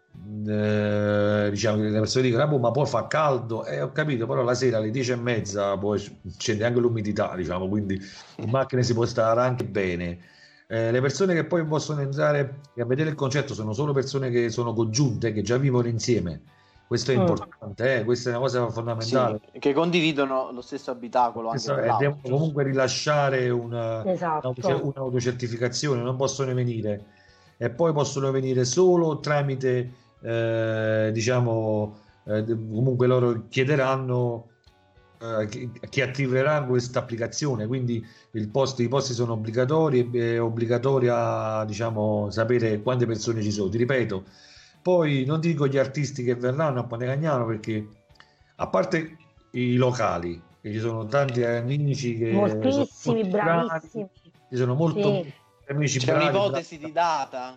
eh, diciamo che le persone dicono, "Ah, boh, ma poi fa caldo", e ho capito, però la sera alle dieci e mezza poi scende anche l'umidità, diciamo, quindi in macchina si può stare anche bene. Eh, le persone che poi possono entrare a vedere il concerto sono solo persone che sono congiunte, che già vivono insieme. Questo è Mm. importante, eh, questa è una cosa fondamentale. Sì, che condividono lo stesso abitacolo anche Questo- tra e l'altro. devono comunque rilasciare una, Esatto. un'auto- un'autocertificazione, non possono venire, e poi possono venire solo tramite, eh, diciamo, eh, comunque loro chiederanno eh, chi, chi attiverà questa applicazione, quindi il post, i posti sono obbligatori, è obbligatoria, diciamo, sapere quante persone ci sono. Ti ripeto, poi non dico gli artisti che verranno a Ponte Cagnano, perché a parte i locali, e ci sono tanti amici che Moltissimi, sono molto bravi, bravissimi. ci sono molto Sì. amici C'è bravi, un'ipotesi bravi. di data?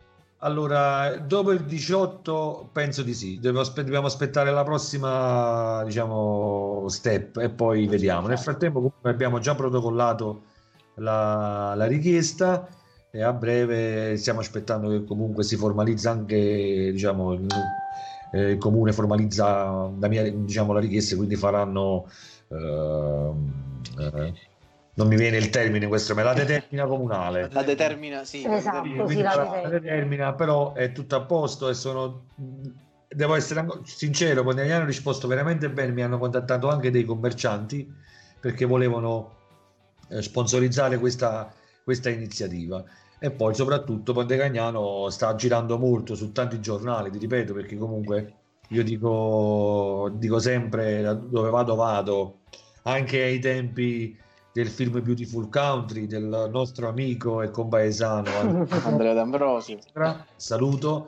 Allora, dopo il diciotto penso di sì, dobbiamo, aspe- dobbiamo aspettare la prossima, diciamo, step e poi vediamo. Nel frattempo comunque abbiamo già protocollato la, la richiesta e a breve stiamo aspettando che comunque si formalizza anche, diciamo, il, eh, il comune formalizza la mia, diciamo, la richiesta, quindi faranno, ehm, eh, non mi viene il termine questo, ma la determina comunale. La determina, sì, la Esatto, determina- sì, Quindi la la- determina. la determina, però è tutto a posto e sono, devo essere anco- sincero, quando gli hanno risposto veramente bene, mi hanno contattato anche dei commercianti perché volevano eh, sponsorizzare questa, questa iniziativa. E poi soprattutto Ponte Cagnano sta girando molto su tanti giornali, ti ripeto, perché comunque io dico, dico sempre, da dove vado vado, anche ai tempi del film Beautiful Country del nostro amico e compaesano Andrea D'Ambrosio. saluto,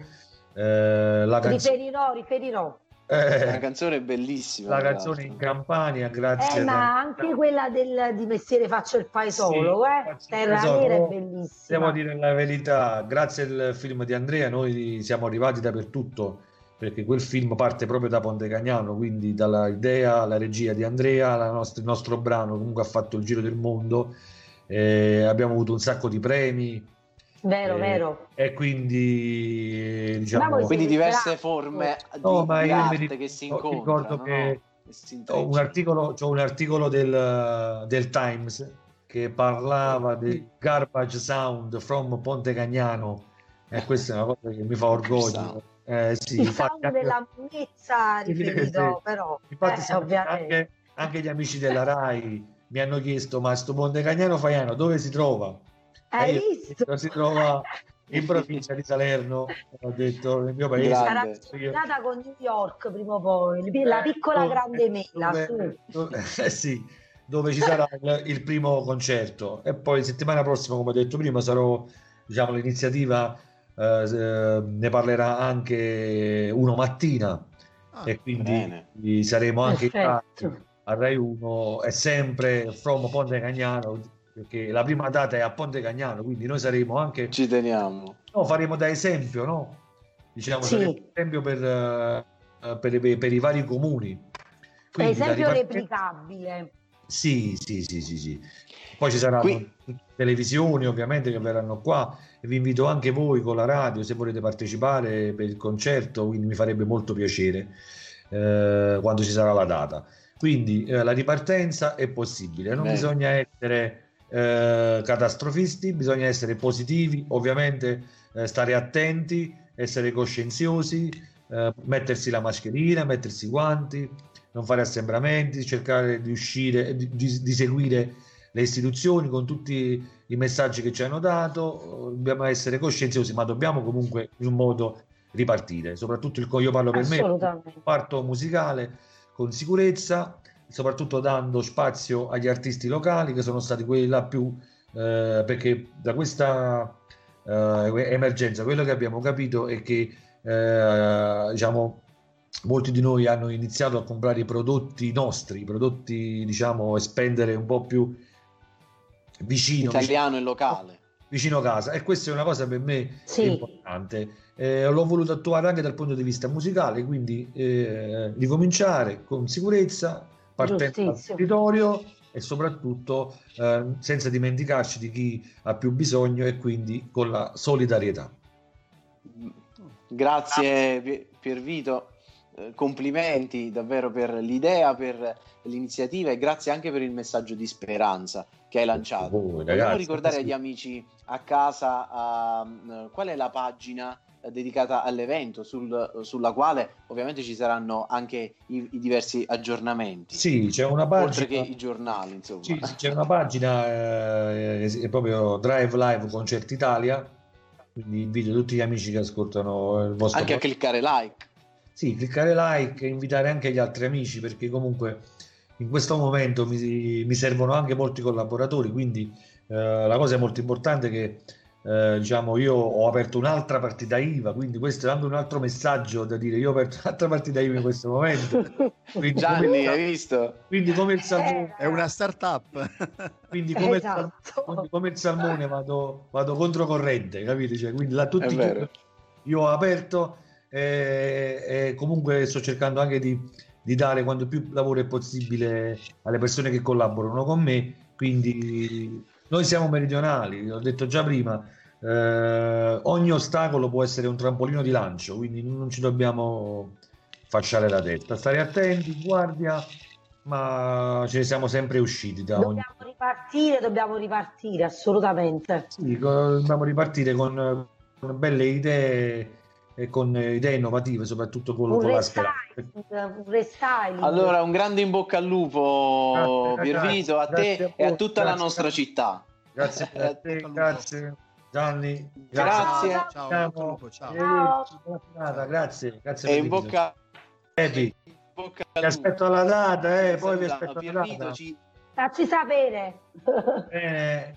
eh, la, canzo- Riferirò, riferirò. eh, Una canzone bellissima. la tra canzone l'altro. in Campania, grazie Eh, ma anche quella del, di Mestiere Faccio il Paesolo, Sì, eh? faccio il Terra paesolo, Nera è però bellissima. devo dire la verità, grazie al film di Andrea noi siamo arrivati dappertutto perché quel film parte proprio da Ponte Cagnano, quindi dalla idea alla regia di Andrea, la nostra- il nostro brano comunque ha fatto il giro del mondo, eh, abbiamo avuto un sacco di premi Vero, eh, e e quindi eh, diciamo voi Quindi siete diverse bravi. forme di, No, ma di io mi arte ricordo, che si ricordo incontrano, che no? Che si ho un intrecciano. articolo, c'ho un articolo del, del Times che parlava del garbage sound from Ponte Cagnano e questa è una cosa che mi fa orgoglio. Eh, sì, Il infatti, sound anche- della munnezza sì, riferito, sì. però, Infatti, eh, sì, ovviamente. anche, anche gli amici della Rai mi hanno chiesto: ma sto Ponte Cagnano Faiano dove si trova? Hai E io ho visto? detto, si trova in provincia di Salerno, ho detto nel mio paese. Grande. Sarà Io- tornata con New York prima o poi, la piccola dove- grande mela, dove- su. dove- eh sì, dove ci sarà il, il primo concerto e poi settimana prossima, come ho detto prima, sarò, diciamo, l'iniziativa eh, eh, ne parlerà anche uno mattina Ah, e quindi bene. saremo anche in Perfetto. radio a Rai uno e sempre from Ponte Cagnano perché la prima data è a Ponte Cagnano, quindi noi saremo anche, Ci teniamo. no, faremo da esempio, no? Diciamo, Sì. saremo esempio per, eh, per, per- per i vari comuni. Quindi la Esempio ripartenza- replicabile. Sì, sì, sì, sì, sì. Poi ci saranno Qui- televisioni ovviamente che verranno qua e vi invito anche voi con la radio se volete partecipare per il concerto, quindi mi farebbe molto piacere eh, quando ci sarà la data. Quindi eh, la ripartenza è possibile, non Bene. bisogna essere eh, catastrofisti, bisogna essere positivi, ovviamente eh, stare attenti, essere coscienziosi, eh, mettersi la mascherina, mettersi i guanti, non fare assembramenti, cercare di uscire, di, di- di seguire le istituzioni con tutti i messaggi che ci hanno dato, dobbiamo essere coscienziosi, ma dobbiamo comunque in un modo ripartire, soprattutto il, io parlo per me, il Assolutamente. comparto musicale con sicurezza, soprattutto dando spazio agli artisti locali che sono stati quelli là più, eh, perché da questa eh, emergenza quello che abbiamo capito è che eh, diciamo molti di noi hanno iniziato a comprare i prodotti nostri, i prodotti diciamo e spendere un po' più vicino, Italiano vicino, e locale. vicino casa e questa è una cosa per me Sì. importante. Eh, l'ho voluto attuare anche dal punto di vista musicale, quindi eh, ricominciare con sicurezza, partendo dal Giustissimo. territorio e soprattutto eh, senza dimenticarci di chi ha più bisogno e quindi con la solidarietà. Grazie Pi- Piervito, eh, complimenti davvero per l'idea, per l'iniziativa e grazie anche per il messaggio di speranza che hai lanciato. Voi, Vogliamo ragazzi, ricordare sì. agli amici a casa ehm, qual è la pagina eh, dedicata all'evento sul- sulla quale ovviamente ci saranno anche i, i diversi aggiornamenti, Sì, c'è una oltre che pagina. i giornali, insomma. Sì, sì, c'è una pagina, eh, è proprio Drive Live Concert Italia, quindi invito tutti gli amici che ascoltano il vostro Anche a podcast. cliccare like. Sì, cliccare like e invitare anche gli altri amici perché comunque in questo momento mi, mi servono anche molti collaboratori, quindi eh, la cosa molto importante è che eh, diciamo, io ho aperto un'altra partita I V A, quindi questo è anche un altro messaggio da dire, io ho aperto un'altra partita I V A in questo momento. Quindi Gianni, come, hai visto? quindi come il salmone, È una startup. quindi come, Esatto. il, sal- quindi come il salmone vado, vado controcorrente, capite? Cioè, quindi là È tutti vero. chiudono, io ho aperto e, e comunque sto cercando anche di, di dare quanto più lavoro è possibile alle persone che collaborano con me, quindi noi siamo meridionali, ho detto già prima, eh, ogni ostacolo può essere un trampolino di lancio, quindi non ci dobbiamo fasciare la testa, stare attenti, in guardia, ma ce ne siamo sempre usciti da ogni... Dobbiamo ripartire, dobbiamo ripartire, assolutamente. Sì, co- dobbiamo ripartire con, con belle idee e con eh, idee innovative, soprattutto con, Un con la speranza. restyling, un restyling. Allora, un grande in bocca al lupo, Grazie, Piervito, a grazie te a e a voi, tutta la grazie, nostra grazie. città. Grazie a te, grazie Gianni, Grazie. Ciao, ciao, Ciao. bocca al lupo, ciao. Arrivederci, buona serata, grazie, grazie E per in l'invito. bocca, Epi, in bocca vi al lupo. aspetto alla data, eh, poi vi Salutiamo. aspetto alla Piervito, data. ci... Facci sapere. Bene.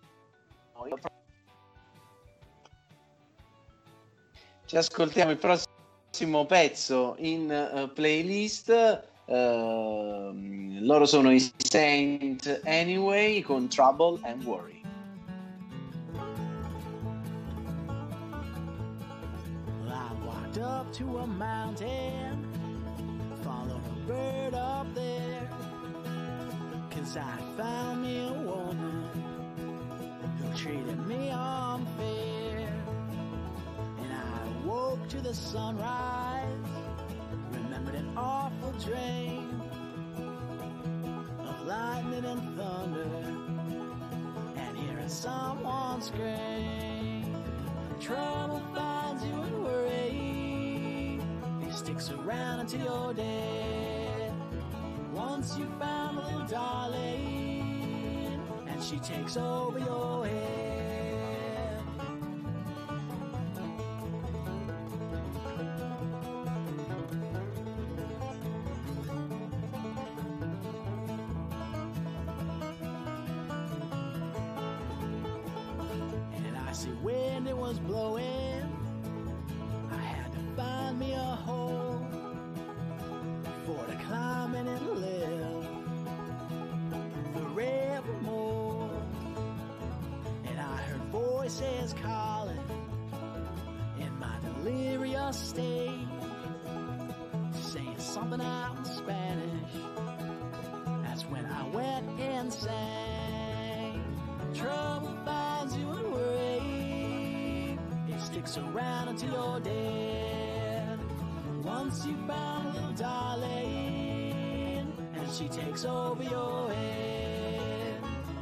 Ci ascoltiamo il prossimo pezzo in eh, playlist. Ehm, loro sono i Saint Anyway con Trouble and Worry. Well, I walked up to a mountain, followed a bird up there, 'cause I found me a woman who treated me unfair. And I woke to the sunrise, remembered an awful dream of lightning and thunder, and hearing someone scream. Trouble finds you and worry, it sticks around until you're dead. Once you found a little darling, and she takes over your head. And I see when it was blowing, I had to find me a hole for to climb in and live forevermore. And I heard voices calling in my delirious state, saying something out in Spanish. That's when I went insane. Trouble finds you and worry, it sticks around until you're dead. Once you found a little darling, and she takes over your head.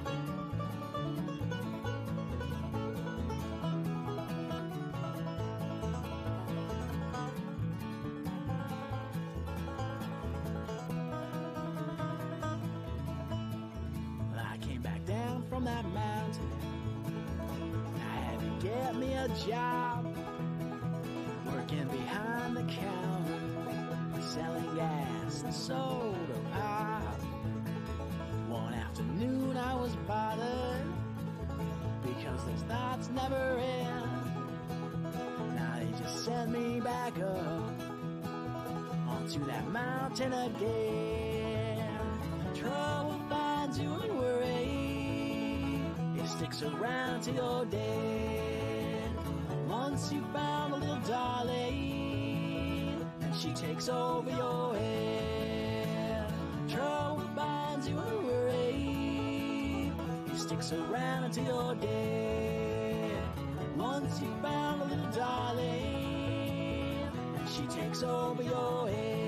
Well, I came back down from that mountain, I had to get me a job, working behind the counter, selling gas and soda pop. One afternoon I was bothered, because those thoughts never end. Now they just sent me back up onto that mountain again. Trouble finds you and worry, it sticks around till you're dead. Once you found a little darling, and she takes over your head. Trouble binds you and worry, it sticks around until you're dead. Once you found a little darling, and she takes over your head.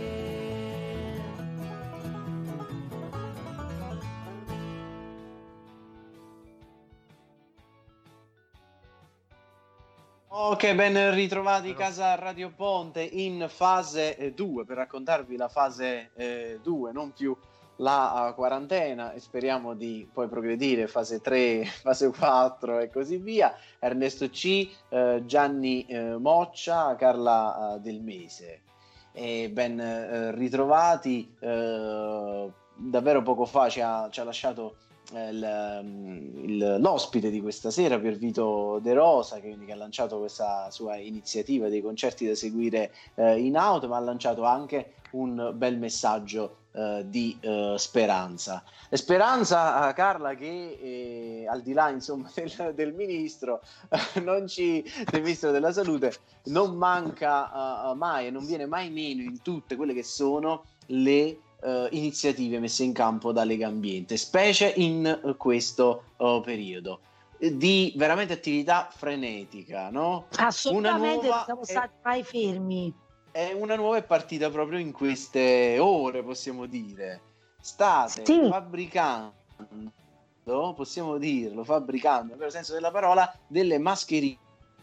Ok, ben ritrovati casa Radio Ponte in fase due per raccontarvi la fase due, non più la uh, quarantena, e speriamo di poi progredire fase tre, fase quattro e così via. Ernesto C, eh, Gianni eh, Moccia, Carla uh, Del Mese. E ben eh, ritrovati. Eh, davvero poco fa ci ha, ci ha lasciato eh, il, il, l'ospite di questa sera, Piervito De Rosa, che, che ha lanciato questa sua iniziativa dei concerti da seguire eh, in auto, ma ha lanciato anche un bel messaggio eh, di eh, speranza. E speranza, Carla, che eh, al di là insomma del, del ministro eh, non ci, del ministro della salute, non manca uh, mai e non viene mai meno in tutte quelle che sono le uh, iniziative messe in campo da Legambiente, specie in uh, questo uh, periodo di veramente attività frenetica, no? Assolutamente, non siamo è... stati mai fermi. È una nuova è partita proprio in queste ore, possiamo dire. State sì. fabbricando, possiamo dirlo, fabbricando, nel vero senso della parola, delle mascherine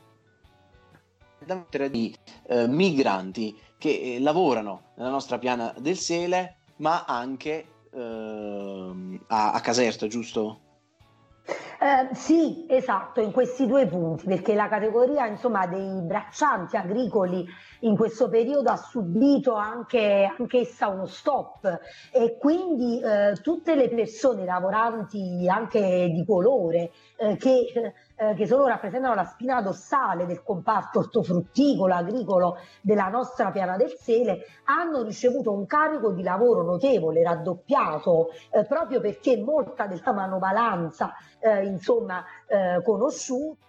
di eh, migranti che eh, lavorano nella nostra piana del Sele, ma anche eh, a, a Caserta, giusto? Eh, sì, esatto, in questi due punti, perché la categoria insomma dei braccianti agricoli in questo periodo ha subito anche anch'essa uno stop, e quindi eh, tutte le persone lavoranti anche di colore eh, che, eh, che sono, rappresentano la spina dorsale del comparto ortofrutticolo, agricolo della nostra piana del Sele, hanno ricevuto un carico di lavoro notevole, raddoppiato, eh, proprio perché molta della manovalanza eh, insomma eh, conosciuta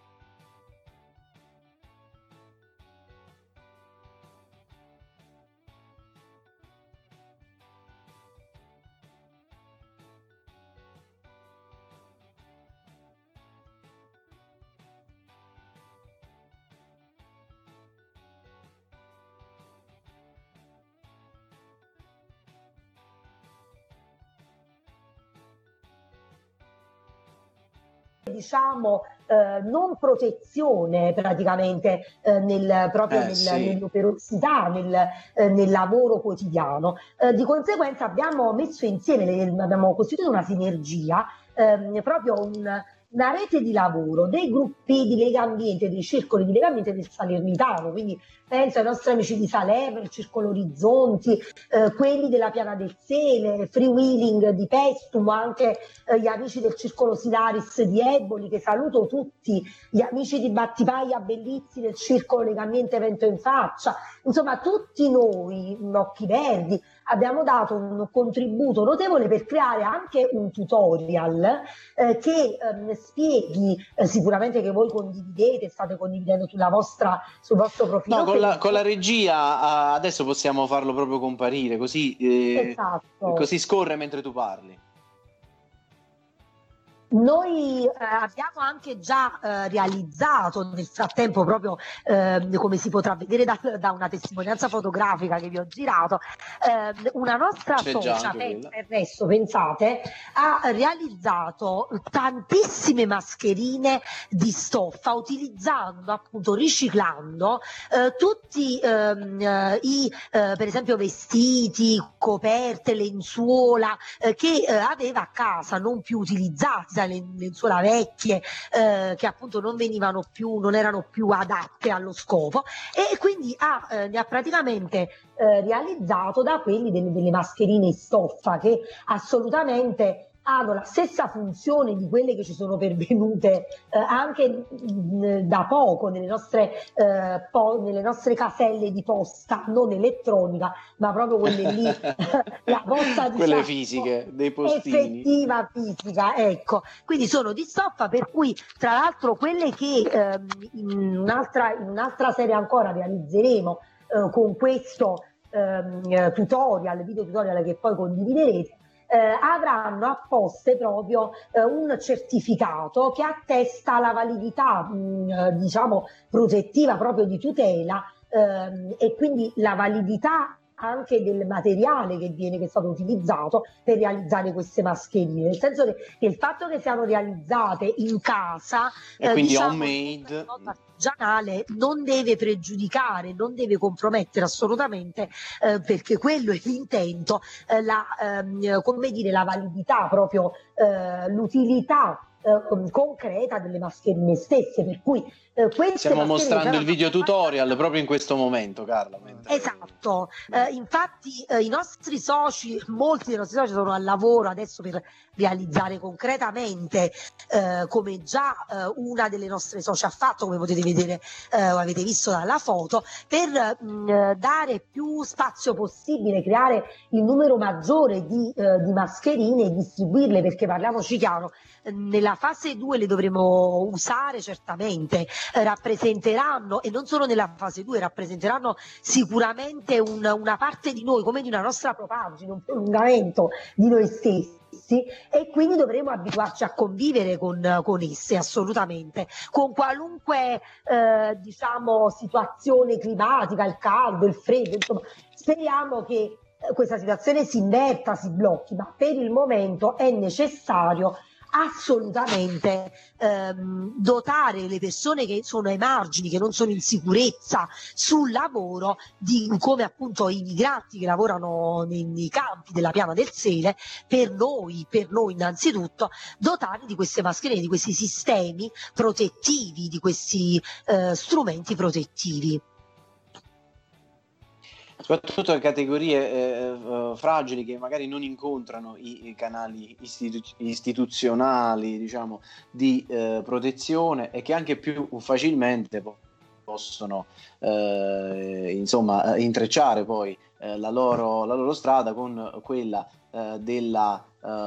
diciamo eh, non protezione praticamente eh, nel, proprio Eh, nel, sì. nell'operosità, nel, eh, nel lavoro quotidiano. Eh, di conseguenza abbiamo messo insieme, le- abbiamo costituito una sinergia, ehm, proprio un- una rete di lavoro dei gruppi di Legambiente, dei circoli di Legambiente del Salernitano, quindi penso ai nostri amici di Salerno, il Circolo Orizzonti, eh, quelli della Piana del Sele, Free Wheeling di Pestum, anche eh, gli amici del Circolo Silaris di Eboli, che saluto tutti, gli amici di Battipaglia Bellizzi del Circolo Legambiente Vento in Faccia, insomma tutti noi, Occhi Verdi, abbiamo dato un contributo notevole per creare anche un tutorial eh, che ehm, spieghi, eh, sicuramente che voi condividete, state condividendo sulla vostra, sul vostro profilo. No, con la, Facebook. con la regia ah, adesso possiamo farlo proprio comparire, così, eh, Esatto. così scorre mentre tu parli. Noi eh, abbiamo anche già eh, realizzato nel frattempo, proprio eh, come si potrà vedere da, da una testimonianza fotografica che vi ho girato, eh, una nostra C'è già socia, anche quella. per resto, pensate, ha realizzato tantissime mascherine di stoffa, utilizzando, appunto, riciclando eh, tutti ehm, eh, i, eh, per esempio, vestiti, coperte, lenzuola eh, che eh, aveva a casa, non più utilizzati, le lenzuola vecchie eh, che appunto non venivano più, non erano più adatte allo scopo, e quindi ha, eh, ne ha praticamente eh, realizzato da quelli delle, delle mascherine in stoffa che assolutamente hanno la stessa funzione di quelle che ci sono pervenute eh, anche mh, da poco nelle nostre, eh, po- nelle nostre caselle di posta, non elettronica, ma proprio quelle lì, la posta, Quelle diciamo, fisiche, dei postini. effettiva fisica, ecco. Quindi sono di stoffa, per cui tra l'altro quelle che ehm, in un'altra, in un'altra serie ancora realizzeremo eh, con questo ehm, tutorial, video tutorial che poi condividerete, Eh, avranno apposte proprio eh, un certificato che attesta la validità mh, eh, diciamo protettiva, proprio di tutela, ehm, e quindi la validità anche del materiale che viene che è stato utilizzato per realizzare queste mascherine, nel senso che, che il fatto che siano realizzate in casa E quindi diciamo, homemade. in modo artigianale, non deve pregiudicare, non deve compromettere assolutamente, eh, perché quello è l'intento, eh, la, ehm, come dire, la validità, proprio eh, l'utilità eh, concreta delle mascherine stesse, per cui eh, queste stiamo mostrando il mascherine video saranno tutorial fatte- proprio in questo momento, Carla. mentre- Esatto, eh, infatti eh, i nostri soci, molti dei nostri soci sono al lavoro adesso per realizzare concretamente, eh, come già eh, una delle nostre soci ha fatto, come potete vedere eh, o avete visto dalla foto, per mh, eh, dare più spazio possibile, creare il numero maggiore di, eh, di mascherine e distribuirle, perché parliamoci chiaro, eh, nella fase due le dovremo usare certamente, eh, rappresenteranno, e non solo nella fase due, rappresenteranno sicuramente un- una parte di noi, come di una nostra propagine, un prolungamento di noi stessi, e quindi dovremo abituarci a convivere con, con esse, assolutamente, con qualunque eh, diciamo situazione climatica, il caldo, il freddo, insomma, speriamo che eh, questa situazione si inverta, si blocchi, ma per il momento è necessario assolutamente ehm, dotare le persone che sono ai margini, che non sono in sicurezza sul lavoro, di come appunto i migranti che lavorano nei, nei campi della Piana del Sele, per noi, per noi innanzitutto, dotarli di queste mascherine, di questi sistemi protettivi, di questi eh, strumenti protettivi. soprattutto le categorie eh, eh, fragili che magari non incontrano i, i canali istitu- istituzionali, diciamo, di eh, protezione, e che anche più facilmente po- possono eh, insomma intrecciare poi eh, la loro, la loro strada con quella eh, della,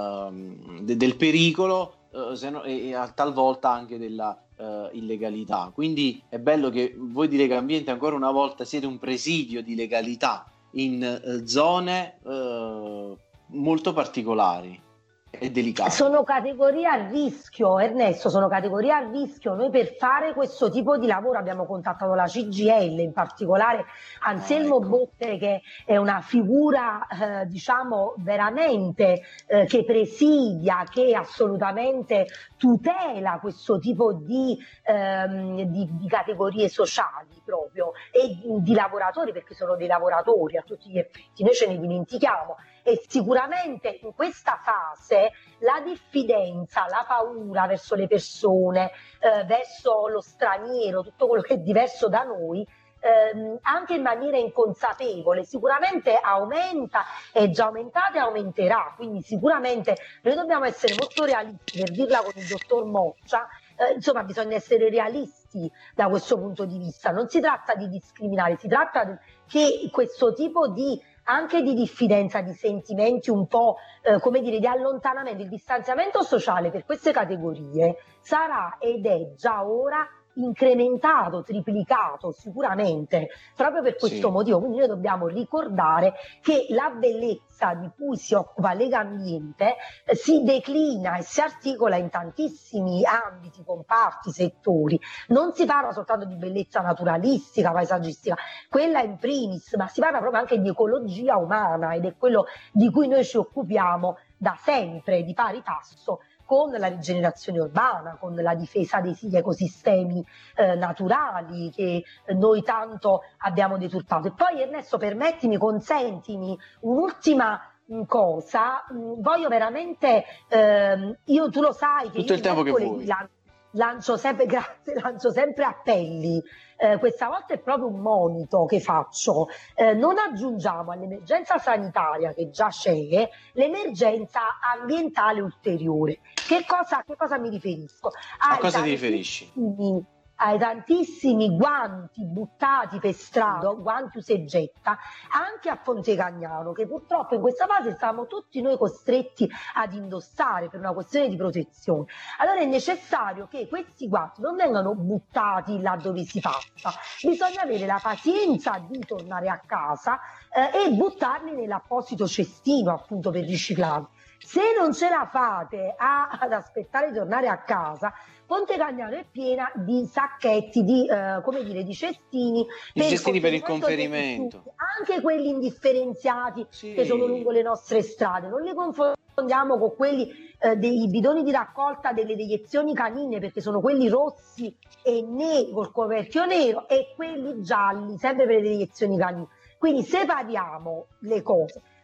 ehm, de- del pericolo, eh, se no- e, e talvolta anche della Uh, illegalità. Quindi è bello che voi di Legambiente ancora una volta siete un presidio di legalità in uh, zone uh, molto particolari e delicate. Sono categorie a rischio, Ernesto, sono categorie a rischio. Noi per fare questo tipo di lavoro abbiamo contattato la C G I L, in particolare Anselmo Ah, ecco. Botte, che è una figura eh, diciamo veramente eh, che presidia, che assolutamente tutela questo tipo di, ehm, di, di categorie sociali proprio, e di, di lavoratori, perché sono dei lavoratori a tutti gli effetti, noi ce ne dimentichiamo. E sicuramente in questa fase la diffidenza, la paura verso le persone, eh, verso lo straniero, tutto quello che è diverso da noi, ehm, anche in maniera inconsapevole, sicuramente aumenta, è già aumentata e aumenterà. Quindi sicuramente noi dobbiamo essere molto realisti, per dirla con il dottor Moccia, eh, insomma bisogna essere realisti da questo punto di vista. Non si tratta di discriminare, si tratta di, che questo tipo di anche di diffidenza, di sentimenti un po' eh, come dire, di allontanamento, il distanziamento sociale per queste categorie sarà ed è già ora incrementato, triplicato sicuramente, proprio per questo Sì. motivo. Quindi noi dobbiamo ricordare che la bellezza di cui si occupa Legambiente eh, si declina e si articola in tantissimi ambiti, comparti, settori. Non si parla soltanto di bellezza naturalistica, paesaggistica, quella in primis, ma si parla proprio anche di ecologia umana, ed è quello di cui noi ci occupiamo da sempre, di pari passo con la rigenerazione urbana, con la difesa dei sì ecosistemi eh, naturali che noi tanto abbiamo deturpato. E poi Ernesto, permettimi, consentimi un'ultima mh, cosa, mh, voglio veramente, ehm, io tu lo sai che Tutto io il tempo che mercoledì vuoi. lan- lancio sempre, grazie, lancio sempre appelli. Eh, questa volta è proprio un monito che faccio. Eh, non aggiungiamo all'emergenza sanitaria che già c'è l'emergenza ambientale ulteriore. Che cosa, che cosa mi riferisco? A Ai cosa ti riferisci? tantissimi- ai tantissimi guanti buttati per strada, guanti usa e getta, anche a Ponte Cagnano, che purtroppo in questa fase siamo tutti noi costretti ad indossare per una questione di protezione. Allora è necessario che questi guanti non vengano buttati là dove si passa, bisogna avere la pazienza di tornare a casa eh, e buttarli nell'apposito cestino appunto per riciclarli. Se non ce la fate a, ad aspettare di tornare a casa, Ponte Cagnano è piena di sacchetti, di, eh, come dire, di cestini, I cestini per il dei conferimento. rifiuti, anche quelli indifferenziati Sì. che sono lungo le nostre strade. Non li confondiamo con quelli eh, dei bidoni di raccolta delle deiezioni canine, perché sono quelli rossi e neri col coperchio nero, e quelli gialli sempre per le deiezioni canine. Quindi separiamo le cose.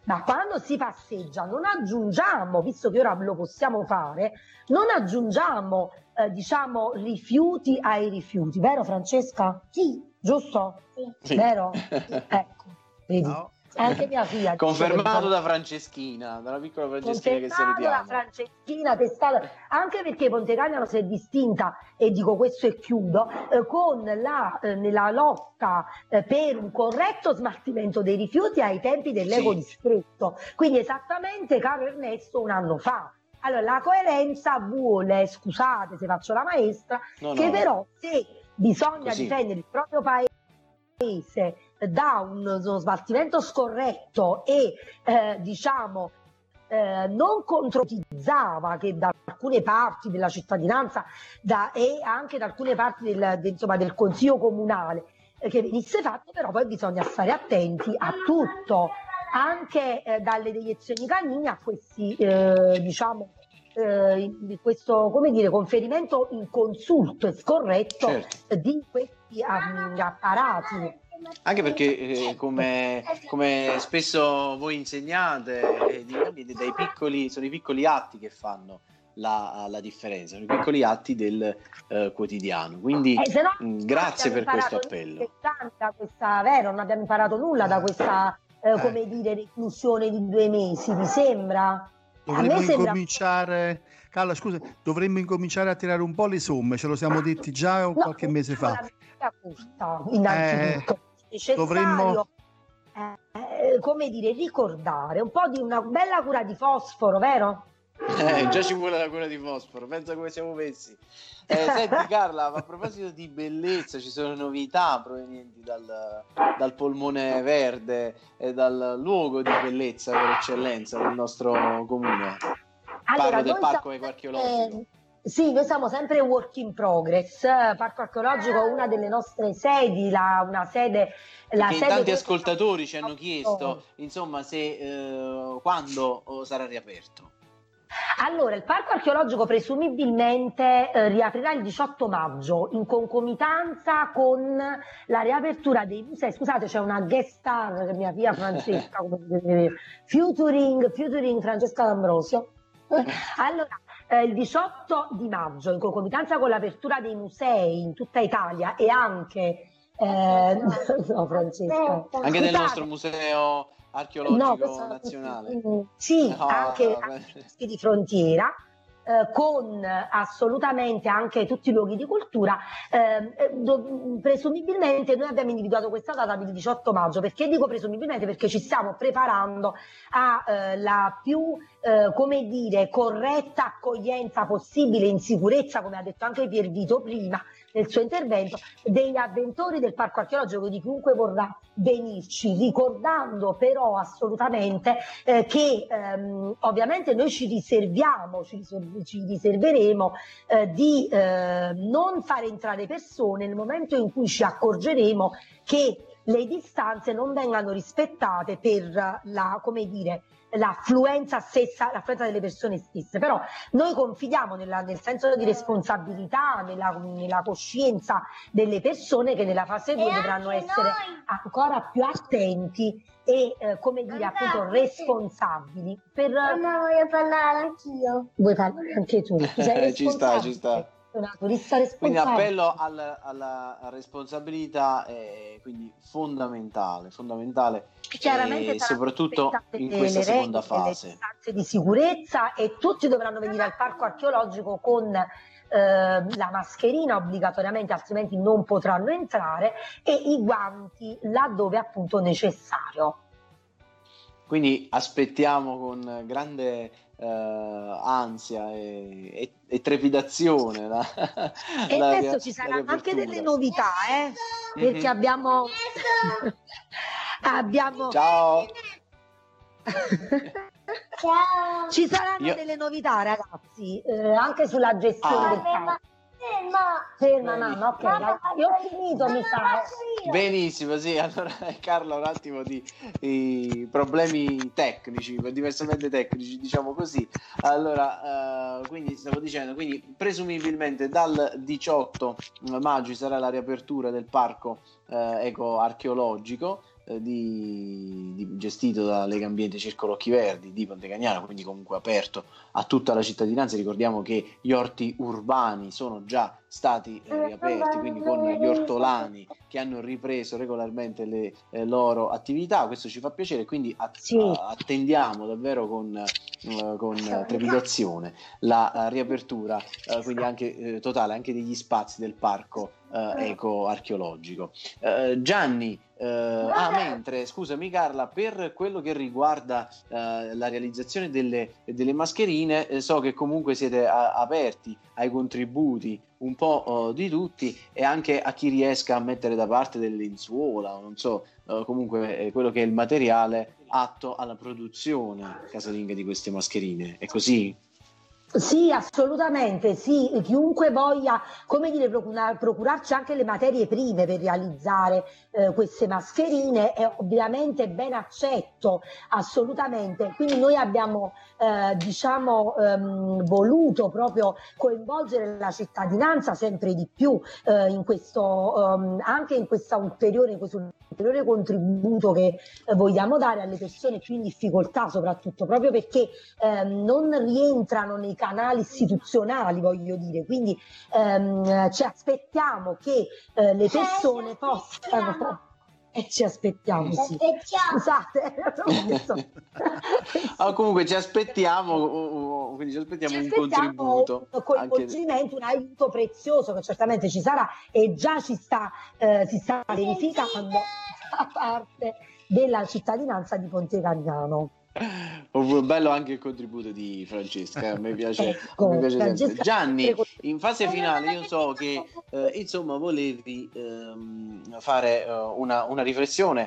ma quando si passeggia non aggiungiamo, visto che ora lo possiamo fare, non aggiungiamo eh, diciamo rifiuti ai rifiuti, vero Francesca? Sì. Giusto? Sì. Vero? Ecco, vedi. No. Anche mia figlia. Confermato da Franceschina, dalla piccola Franceschina che Confermato da salutiamo. Franceschina testata, anche perché Pontecagnano si è distinta, e dico questo e chiudo, eh, con la eh, nella lotta eh, per un corretto smaltimento dei rifiuti ai tempi dell'eco Sì. distretto, quindi esattamente, caro Ernesto, un anno fa. Allora la coerenza vuole, scusate se faccio la maestra, No, che no. però se bisogna Così. difendere il proprio paese da un- uno smaltimento scorretto e eh, diciamo eh, non controtizzava che da alcune parti della cittadinanza da- e anche da alcune parti del, de- insomma, del consiglio comunale eh, che venisse fatto, però poi bisogna stare attenti a tutto, anche eh, dalle deiezioni canine a questi eh, diciamo eh, di questo, come dire, conferimento inconsulto e scorretto Certo. di questi um, apparati. Anche perché, eh, come, come spesso voi insegnate, eh, di- dai piccoli, sono i piccoli atti che fanno la, la differenza, sono i piccoli atti del eh, quotidiano. Quindi Eh, se no, mh, grazie per abbiamo questo imparato appello. niente da questa, vero, non abbiamo imparato nulla da questa, eh, Eh. come dire, reclusione di due mesi, vi sembra? Dovremmo A me sembra- incominciare, Carla, scusa, dovremmo incominciare a tirare un po' le somme, ce lo siamo detti già No, qualche mese facciamo fa. la misura giusta, innanzitutto. Necessario, dovremmo- eh, come dire, ricordare un po' di una bella cura di fosforo, vero? Eh, già ci vuole la cura di fosforo, pensa come siamo messi. Eh, senti Carla, ma a proposito di bellezza, ci sono novità provenienti dal, dal polmone verde e dal luogo di bellezza per eccellenza del nostro comune. Parlo del noi parco siamo ecoarcheologico. sempre- sì, noi siamo sempre work in progress. Eh, Parco archeologico è una delle nostre sedi, la, una sede. La Che in sede tanti che- ascoltatori ci hanno chiesto, insomma, se eh, quando oh, sarà riaperto. Allora, il parco archeologico presumibilmente eh, riaprirà il diciotto maggio in concomitanza con la riapertura dei musei. Scusate, c'è una guest star che mia figlia Francesca, come potete vedere. Featuring, featuring Francesca D'Ambrosio. Allora, eh, il diciotto di maggio, in concomitanza con l'apertura dei musei in tutta Italia e anche eh, no, Francesca. Anche del Scusate. nostro museo No, archeologico questo- nazionale. Sì, No, anche, vabbè. anche i rischi di frontiera, eh, con assolutamente anche tutti i luoghi di cultura. Eh, eh, do- presumibilmente noi abbiamo individuato questa data per il diciotto maggio. Perché dico presumibilmente? Perché ci stiamo preparando alla più eh, come dire, corretta accoglienza possibile, in sicurezza, come ha detto anche Piervito prima nel suo intervento, degli avventori del parco archeologico, di chiunque vorrà venirci, ricordando però assolutamente eh, che ehm, ovviamente noi ci riserviamo, ci, risor- ci riserveremo eh, di eh, non fare entrare persone nel momento in cui ci accorgeremo che le distanze non vengano rispettate per la, come dire, l'affluenza stessa, l'affluenza delle persone stesse. Però noi confidiamo nella- nel senso di responsabilità, nella, nella coscienza delle persone che nella fase due E dovranno anche essere noi. ancora più attenti e eh, come dire appunto responsabili per... Mamma, voglio parlare anch'io. Vuoi parlare anche tu? Tu sei Eh, ci sta, ci responsabile. sta. Sei una turista Quindi responsabile. appello alla, alla responsabilità è quindi fondamentale, fondamentale Chiaramente e saranno soprattutto rispettate in le- questa le seconda regole, le fase. distanze di sicurezza, e tutti dovranno venire al parco archeologico con eh, la mascherina obbligatoriamente, altrimenti non potranno entrare, e i guanti laddove appunto necessario. Quindi aspettiamo con grande eh, ansia e, e- e trepidazione la, E la- adesso ci la saranno anche riapertura. delle novità, eh? Perché Mhm. abbiamo abbiamo Ciao. Ciao. ci saranno Io- delle novità, ragazzi, eh, anche sulla gestione Ah. del Ferma, parco. ferma. Ferma, Bene. mamma, ok, Mamma, dai. Io ho finito, mi Mamma, sa. faccio io. Benissimo, sì, allora Carla un attimo di, di problemi tecnici, diversamente tecnici, diciamo così. Allora, eh, quindi stavo dicendo, quindi presumibilmente dal diciotto maggio sarà la riapertura del parco eh, eco archeologico eh, di, di- gestito dalla Lega Ambiente Circolo Occhi Verdi di Pontecagnano, quindi comunque aperto a tutta la cittadinanza. Ricordiamo che gli orti urbani sono già stati eh, riaperti, quindi con gli ortolani che hanno ripreso regolarmente le eh, loro attività. Questo ci fa piacere, quindi att- Sì. attendiamo davvero con, eh, con trepidazione la eh, riapertura, eh, quindi anche eh, totale, anche degli spazi del parco eh, eco-archeologico. Eh, Gianni, eh, ah, mentre, scusami Carla, per quello che riguarda eh, la realizzazione delle, delle mascherine, eh, so che comunque siete a- aperti ai contributi un po' eh, di tutti, e anche a chi riesca a mettere da parte delle lenzuola, o non so, eh, comunque eh, quello che è il materiale atto alla produzione casalinga di queste mascherine. È così? Sì, assolutamente, sì, chiunque voglia, come dire, procura- procurarci anche le materie prime per realizzare eh, queste mascherine è ovviamente ben accetto, assolutamente. Quindi noi abbiamo, eh, diciamo, ehm, voluto proprio coinvolgere la cittadinanza sempre di più eh, in questo, ehm, anche in questa ulteriore, in questo ulteriore contributo che eh, vogliamo dare alle persone più in difficoltà, soprattutto proprio perché ehm, non rientrano nei canali istituzionali, voglio dire, quindi ehm, ci aspettiamo che eh, le persone possano e ci aspettiamo, sì. Scusate, adesso- Ah, comunque ci aspettiamo, oh, oh, quindi ci aspettiamo ci un aspettiamo contributo un anche. coinvolgimento, un aiuto prezioso che certamente ci sarà e già ci sta, eh, si sta verificando da parte della cittadinanza di Pontecagnano. Oh, bello anche il contributo di Francesca, a me piace, Ecco, mi piace sempre. Francesca, Gianni, sempre- in fase finale io so che eh, insomma volevi ehm, fare eh, una, una riflessione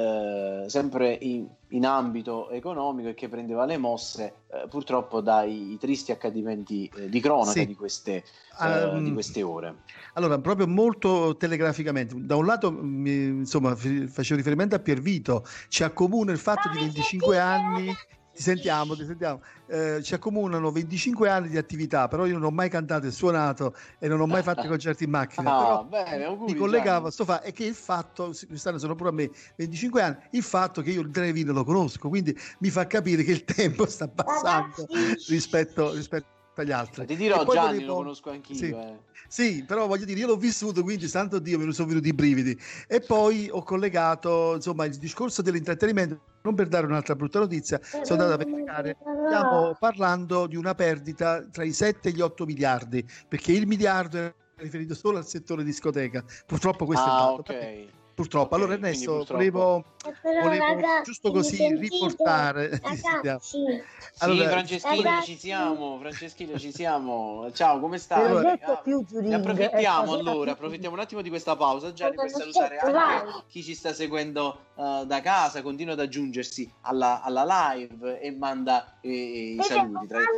eh, sempre in, in ambito economico, e che prendeva le mosse eh, purtroppo dai i tristi accadimenti eh, di cronaca Sì. di queste, eh, Um, di queste ore. Allora, proprio molto telegraficamente, da un lato mi- insomma fi- facevo riferimento a Piervito, ci accomuna il fatto di venticinque anni, ti sentiamo, ti sentiamo, eh, ci accomunano venticinque anni di attività, però io non ho mai cantato e suonato e non ho mai fatto i concerti in macchina, Ah, però bene, auguri, mi collegavo Gianni. a sto fa- è che il fatto, quest'anno sono pure a me venticinque anni, il fatto che io il drive-in lo conosco, quindi mi fa capire che il tempo sta passando rispetto, rispetto agli altri. Ti dirò, E poi Gianni, volevo- lo conosco anch'io. Sì. eh. Sì, però voglio dire, io l'ho vissuto, quindi santo Dio, me ne sono venuti i brividi. E poi ho collegato, insomma, il discorso dell'intrattenimento, non per dare un'altra brutta notizia, sono andato a verificare, stiamo parlando di una perdita tra i sette e gli otto miliardi, perché il miliardo è riferito solo al settore discoteca. Purtroppo questo è il Ah, dato. ok. Purtroppo. Ok, Allora quindi Ernesto, purtroppo- volevo, Però, volevo ragazzi, giusto così sentite? riportare... Ti sentiamo. Ragazzi, Sì, Allora, Franceschina, ragazzi- ci siamo, Franceschina, ci siamo. Ciao, come stai? Ve l'ho Allora- detto più Giuring, Ne approfittiamo eh, stasera allora, più- approfittiamo un attimo di questa pausa, Gianni, per Non salutare scherzo, anche vai. chi ci sta seguendo eh, da casa, continua ad aggiungersi alla, alla live e manda eh, i saluti. Tra-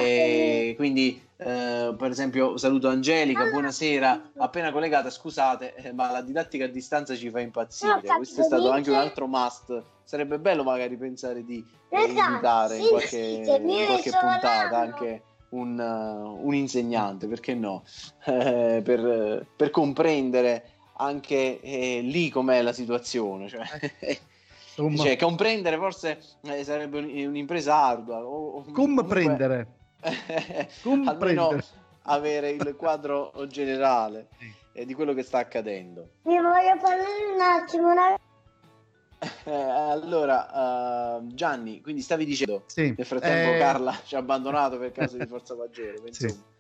eh, quindi, eh, per esempio, saluto Angelica, buonasera, appena collegata, scusate, eh, ma la didattica a distanza ci fa impazzire. No, Questo è stato dice- anche un altro must. Sarebbe bello magari pensare di eh, Ragazzi, invitare in qualche, sì, in qualche sono puntata l'anno. anche un, uh, un insegnante, perché no? Eh, per, per comprendere anche eh, lì com'è la situazione, cioè, Insomma, cioè, comprendere forse eh, sarebbe un- un'impresa ardua, o, o comprendere. comunque, almeno Comprendere. avere il quadro generale Sì. eh, di quello che sta accadendo. Vi voglio parlare un attimo. Una... Eh, allora, uh, Gianni, quindi stavi dicendo, Sì. nel frattempo Eh, Carla ci ha abbandonato per causa di forza maggiore, ma Sì. insomma.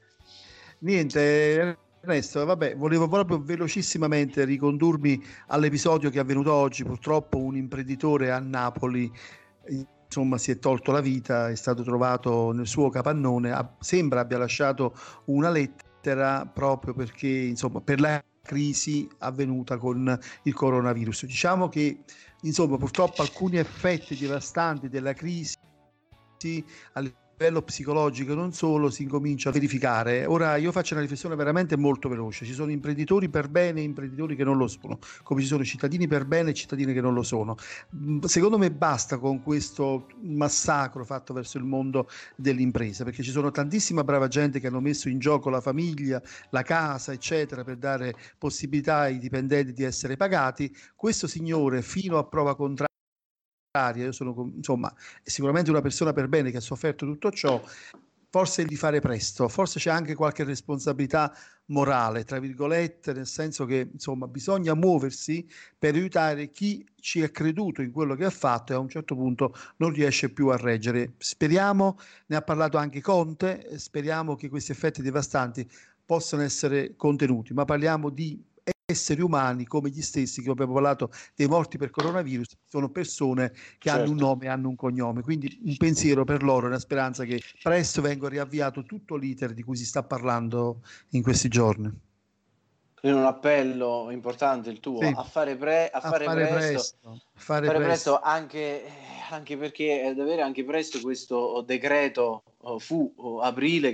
Niente, Ernesto, vabbè, volevo proprio velocissimamente ricondurmi all'episodio che è avvenuto oggi. Purtroppo un imprenditore a Napoli, eh, insomma, si è tolto la vita, è stato trovato nel suo capannone, ha- sembra abbia lasciato una lettera proprio perché, insomma, per la crisi avvenuta con il coronavirus. Diciamo che, insomma, purtroppo alcuni effetti devastanti della crisi a livello psicologico non solo si incomincia a verificare. Ora io faccio una riflessione veramente molto veloce: ci sono imprenditori per bene e imprenditori che non lo sono, come ci sono cittadini per bene e cittadini che non lo sono. Secondo me basta con questo massacro fatto verso il mondo dell'impresa, perché ci sono tantissima brava gente che hanno messo in gioco la famiglia, la casa eccetera per dare possibilità ai dipendenti di essere pagati. Questo signore, fino a prova contraria, io sono insomma sicuramente una persona per bene che ha sofferto tutto ciò, forse di fare presto, forse c'è anche qualche responsabilità morale tra virgolette, nel senso che insomma bisogna muoversi per aiutare chi ci è creduto in quello che ha fatto e a un certo punto non riesce più a reggere. Speriamo, ne ha parlato anche Conte, speriamo che questi effetti devastanti possano essere contenuti, ma parliamo di esseri umani come gli stessi, che abbiamo parlato dei morti per coronavirus, sono persone che Certo. hanno un nome e hanno un cognome, quindi un pensiero per loro, una speranza che presto venga riavviato tutto l'iter di cui si sta parlando in questi giorni. Quindi un appello importante il tuo, Sì. a fare, pre- a A fare, fare presto, presto, fare fare presto. presto anche, anche perché ad avere anche presto questo decreto oh, fu oh, aprile che,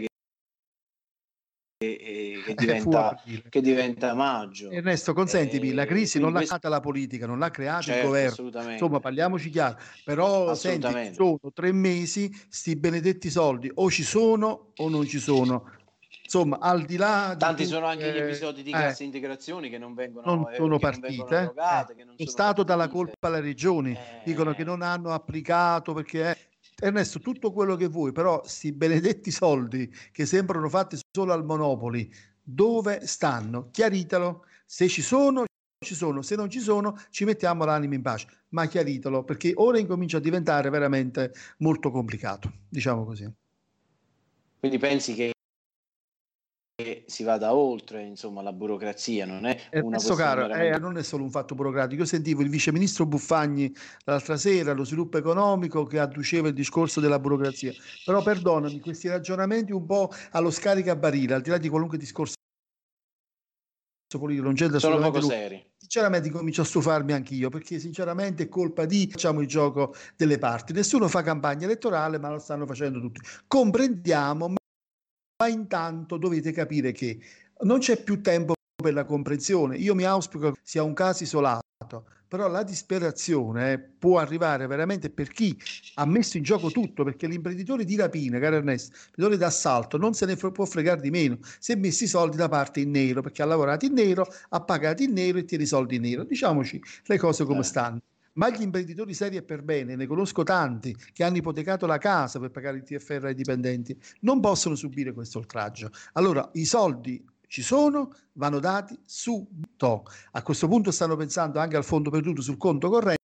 che, che Eh, fu diventa aprile. che diventa maggio. Ernesto, consentimi, la Eh, crisi non quindi l'ha questo- creata la politica, non l'ha creata il certo, governo. assolutamente. Insomma, parliamoci chiaro. Però, senti, Assolutamente. sono tre mesi, sti benedetti soldi, o ci sono o non ci sono. Insomma, al di là di Tanti tutte, sono anche gli eh, episodi di eh, casse integrazioni che non vengono, non eh, sono che non vengono partite. erogate, Eh. che non Lo sono Stato dà la partite. colpa alle regioni, Eh, dicono che non hanno applicato perché... eh, Ernesto, tutto quello che vuoi, però sti benedetti soldi che sembrano fatti solo al Monopoli, dove stanno? Chiaritelo. Se ci sono, ci sono, se non ci sono, ci mettiamo l'anima in pace. Ma chiaritelo, perché ora incomincia a diventare veramente molto complicato, diciamo così. Quindi pensi che che si vada oltre, insomma, la burocrazia, non è una Ernesto questione caro, eh, meramente... non è solo un fatto burocratico. Io sentivo il vice ministro Buffagni l'altra sera, lo sviluppo economico, che adduceva il discorso della burocrazia. Però perdonami, questi ragionamenti un po' allo scaricabarile, al di là di qualunque discorso politico, non c'entra sono assolutamente poco nulla. seri. Sinceramente comincio a stufarmi anch'io, perché sinceramente è colpa di, facciamo il gioco delle parti. Nessuno fa campagna elettorale, ma lo stanno facendo tutti. Comprendiamo, ma intanto dovete capire che non c'è più tempo per la comprensione. Io mi auspico che sia un caso isolato, però la disperazione può arrivare veramente per chi ha messo in gioco tutto, perché l'imprenditore di rapina, caro Ernesto, l'imprenditore d'assalto non se ne può fregare di meno, si è messo i soldi da parte in nero, perché ha lavorato in nero, ha pagato in nero e tiene i soldi in nero. Diciamoci le cose come Eh. stanno. Ma gli imprenditori seri e per bene, ne conosco tanti che hanno ipotecato la casa per pagare il T F R ai dipendenti, non possono subire questo oltraggio. Allora i soldi ci sono, vanno dati subito. A questo punto stanno pensando anche al fondo perduto sul conto corrente,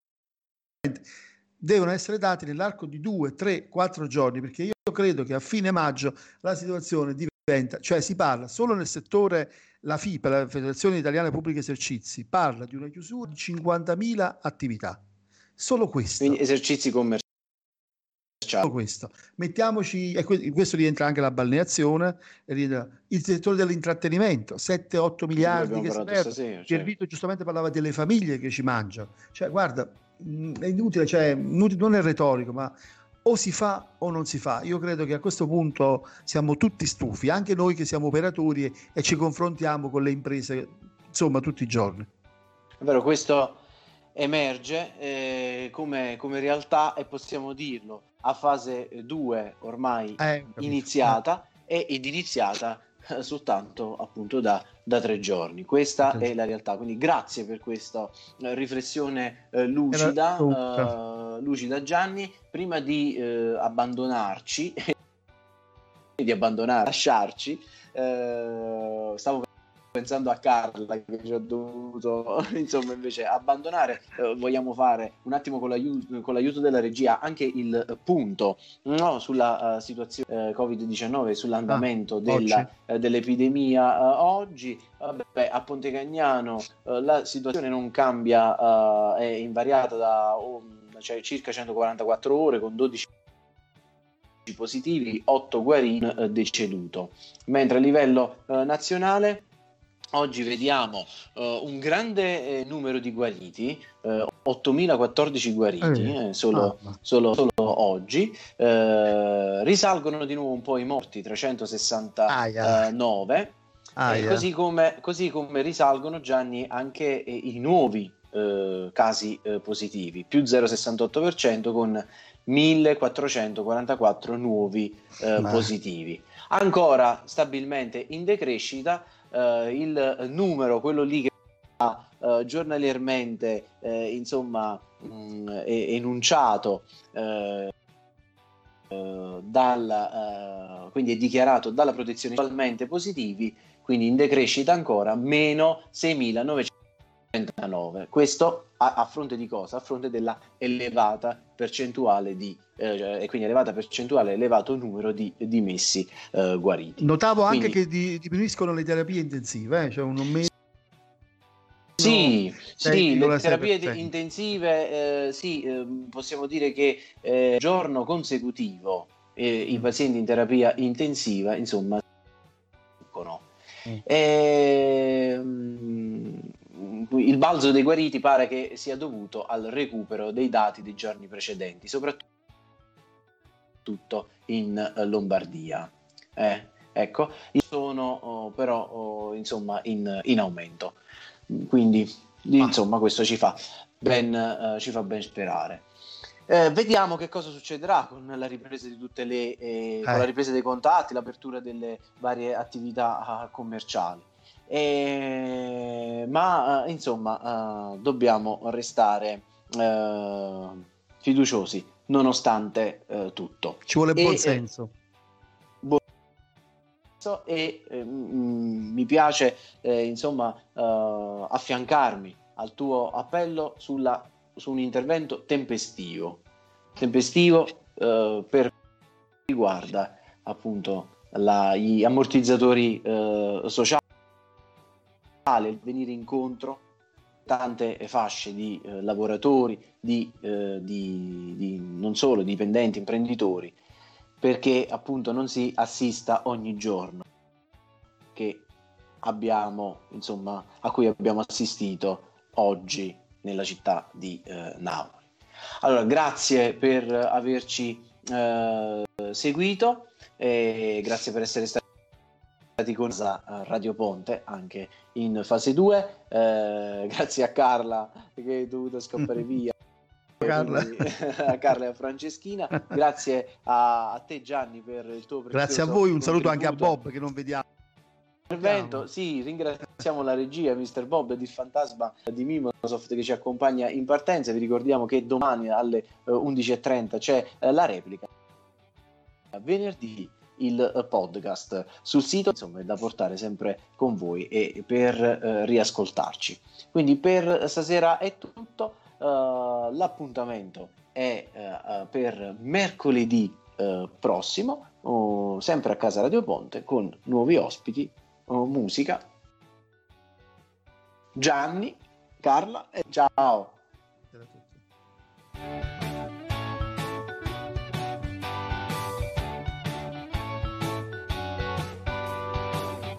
devono essere dati nell'arco di due, tre, quattro giorni, perché io credo che a fine maggio la situazione diventa, cioè si parla solo nel settore, la F I P, la Federazione Italiana Pubblici Esercizi, parla di una chiusura di cinquantamila attività. Solo questo. Quindi esercizi commerciali. Solo questo. Mettiamoci, e questo rientra anche la balneazione, il settore dell'intrattenimento, sette otto miliardi che si perdono. Stasera, Piervito certo. giustamente parlava delle famiglie che ci mangiano. Cioè, guarda, è inutile, cioè, non è retorico, ma o si fa o non si fa. Io credo che a questo punto siamo tutti stufi, anche noi che siamo operatori e, e ci confrontiamo con le imprese, insomma, tutti i giorni. È vero, questo emerge eh, come, come realtà e possiamo dirlo a fase due ormai Eh, iniziata e ed iniziata eh, soltanto appunto da, da tre giorni. Questa Tre è la realtà, quindi grazie per questa eh, riflessione eh, lucida, Era eh, lucida Gianni. Prima di eh, abbandonarci di abbandonare, lasciarci, eh, stavo pensando a Carla che ci ha dovuto insomma invece abbandonare. Eh, vogliamo fare un attimo con l'aiuto, con l'aiuto della regia anche il punto no, sulla uh, situazione eh, covid diciannove, sull'andamento ah, della, eh, dell'epidemia uh, oggi. Vabbè, a Ponte Cagnano uh, la situazione non cambia, uh, è invariata da oh, cioè, circa centoquarantaquattro ore con dodici positivi, otto guariti, uh, deceduto, mentre a livello uh, nazionale oggi vediamo uh, un grande eh, numero di guariti, uh, ottomilaquattordici guariti, Eh, eh, solo, mamma. solo, solo oggi. Uh, risalgono di nuovo un po' i morti, trecentosessantanove, Aia. Aia. e così come, così come risalgono, Gianni, anche eh, i nuovi eh, casi eh, positivi, più zero virgola sessantotto per cento con millequattrocentoquarantaquattro nuovi eh, Ma- positivi. Ancora stabilmente in decrescita eh, il numero, quello lì che va eh, giornaliermente eh, insomma mh, è enunciato eh, eh, dal, eh, quindi è dichiarato dalla protezione totalmente positivi, quindi in decrescita ancora, meno seimilanovecentottantanove. Questo a, a fronte di cosa? A fronte della elevata percentuale di eh, e quindi elevata percentuale, elevato numero di dimessi eh, guariti. Notavo anche Quindi- che di- diminuiscono le terapie intensive, eh, cioè un meno Sì, sì, le sei virgola sei per terapie cento. intensive, eh, sì, eh, possiamo dire che eh, giorno consecutivo eh, i pazienti in terapia intensiva, insomma, riducono. Mm. E, mm, il balzo dei guariti pare che sia dovuto al recupero dei dati dei giorni precedenti, soprattutto in eh, Lombardia. Eh, ecco, sono oh, però oh, insomma in, in aumento. Quindi insomma questo ci fa ben, eh, ci fa ben sperare. Eh, vediamo che cosa succederà con la ripresa di tutte le eh, con la ripresa dei contatti, l'apertura delle varie attività eh, commerciali. Eh, ma eh, insomma eh, dobbiamo restare eh, fiduciosi nonostante eh, tutto. Ci vuole E, buon eh, senso. e eh, mm, mi piace eh, insomma eh, affiancarmi al tuo appello sulla, su un intervento tempestivo tempestivo eh, per quanto riguarda appunto la, gli ammortizzatori eh, sociali, il venire incontro tante fasce di eh, lavoratori, di, eh, di, di non solo dipendenti, imprenditori, perché appunto non si assista ogni giorno che abbiamo, insomma, a cui abbiamo assistito oggi nella città di eh, Napoli. Allora, grazie per averci eh, seguito e grazie per essere stati con Radio Ponte anche in fase due. Eh, grazie a Carla che è dovuta scappare via. Carla. A Carla e a Franceschina, grazie a, a te Gianni per il tuo prezioso Grazie a voi, un saluto anche a contributo. Bob che non vediamo. Intervento. Sì, ringraziamo la regia, mister Bob ed il fantasma di Microsoft che ci accompagna in partenza. Vi ricordiamo che domani alle eh, undici e trenta c'è eh, la replica. Venerdì il eh, podcast sul sito, insomma, è da portare sempre con voi e per eh, riascoltarci. Quindi per stasera è tutto. Uh, l'appuntamento è uh, per mercoledì uh, prossimo, uh, sempre a casa Radio Ponte con nuovi ospiti, uh, musica. Gianni, Carla e ciao. Buonasera a tutti.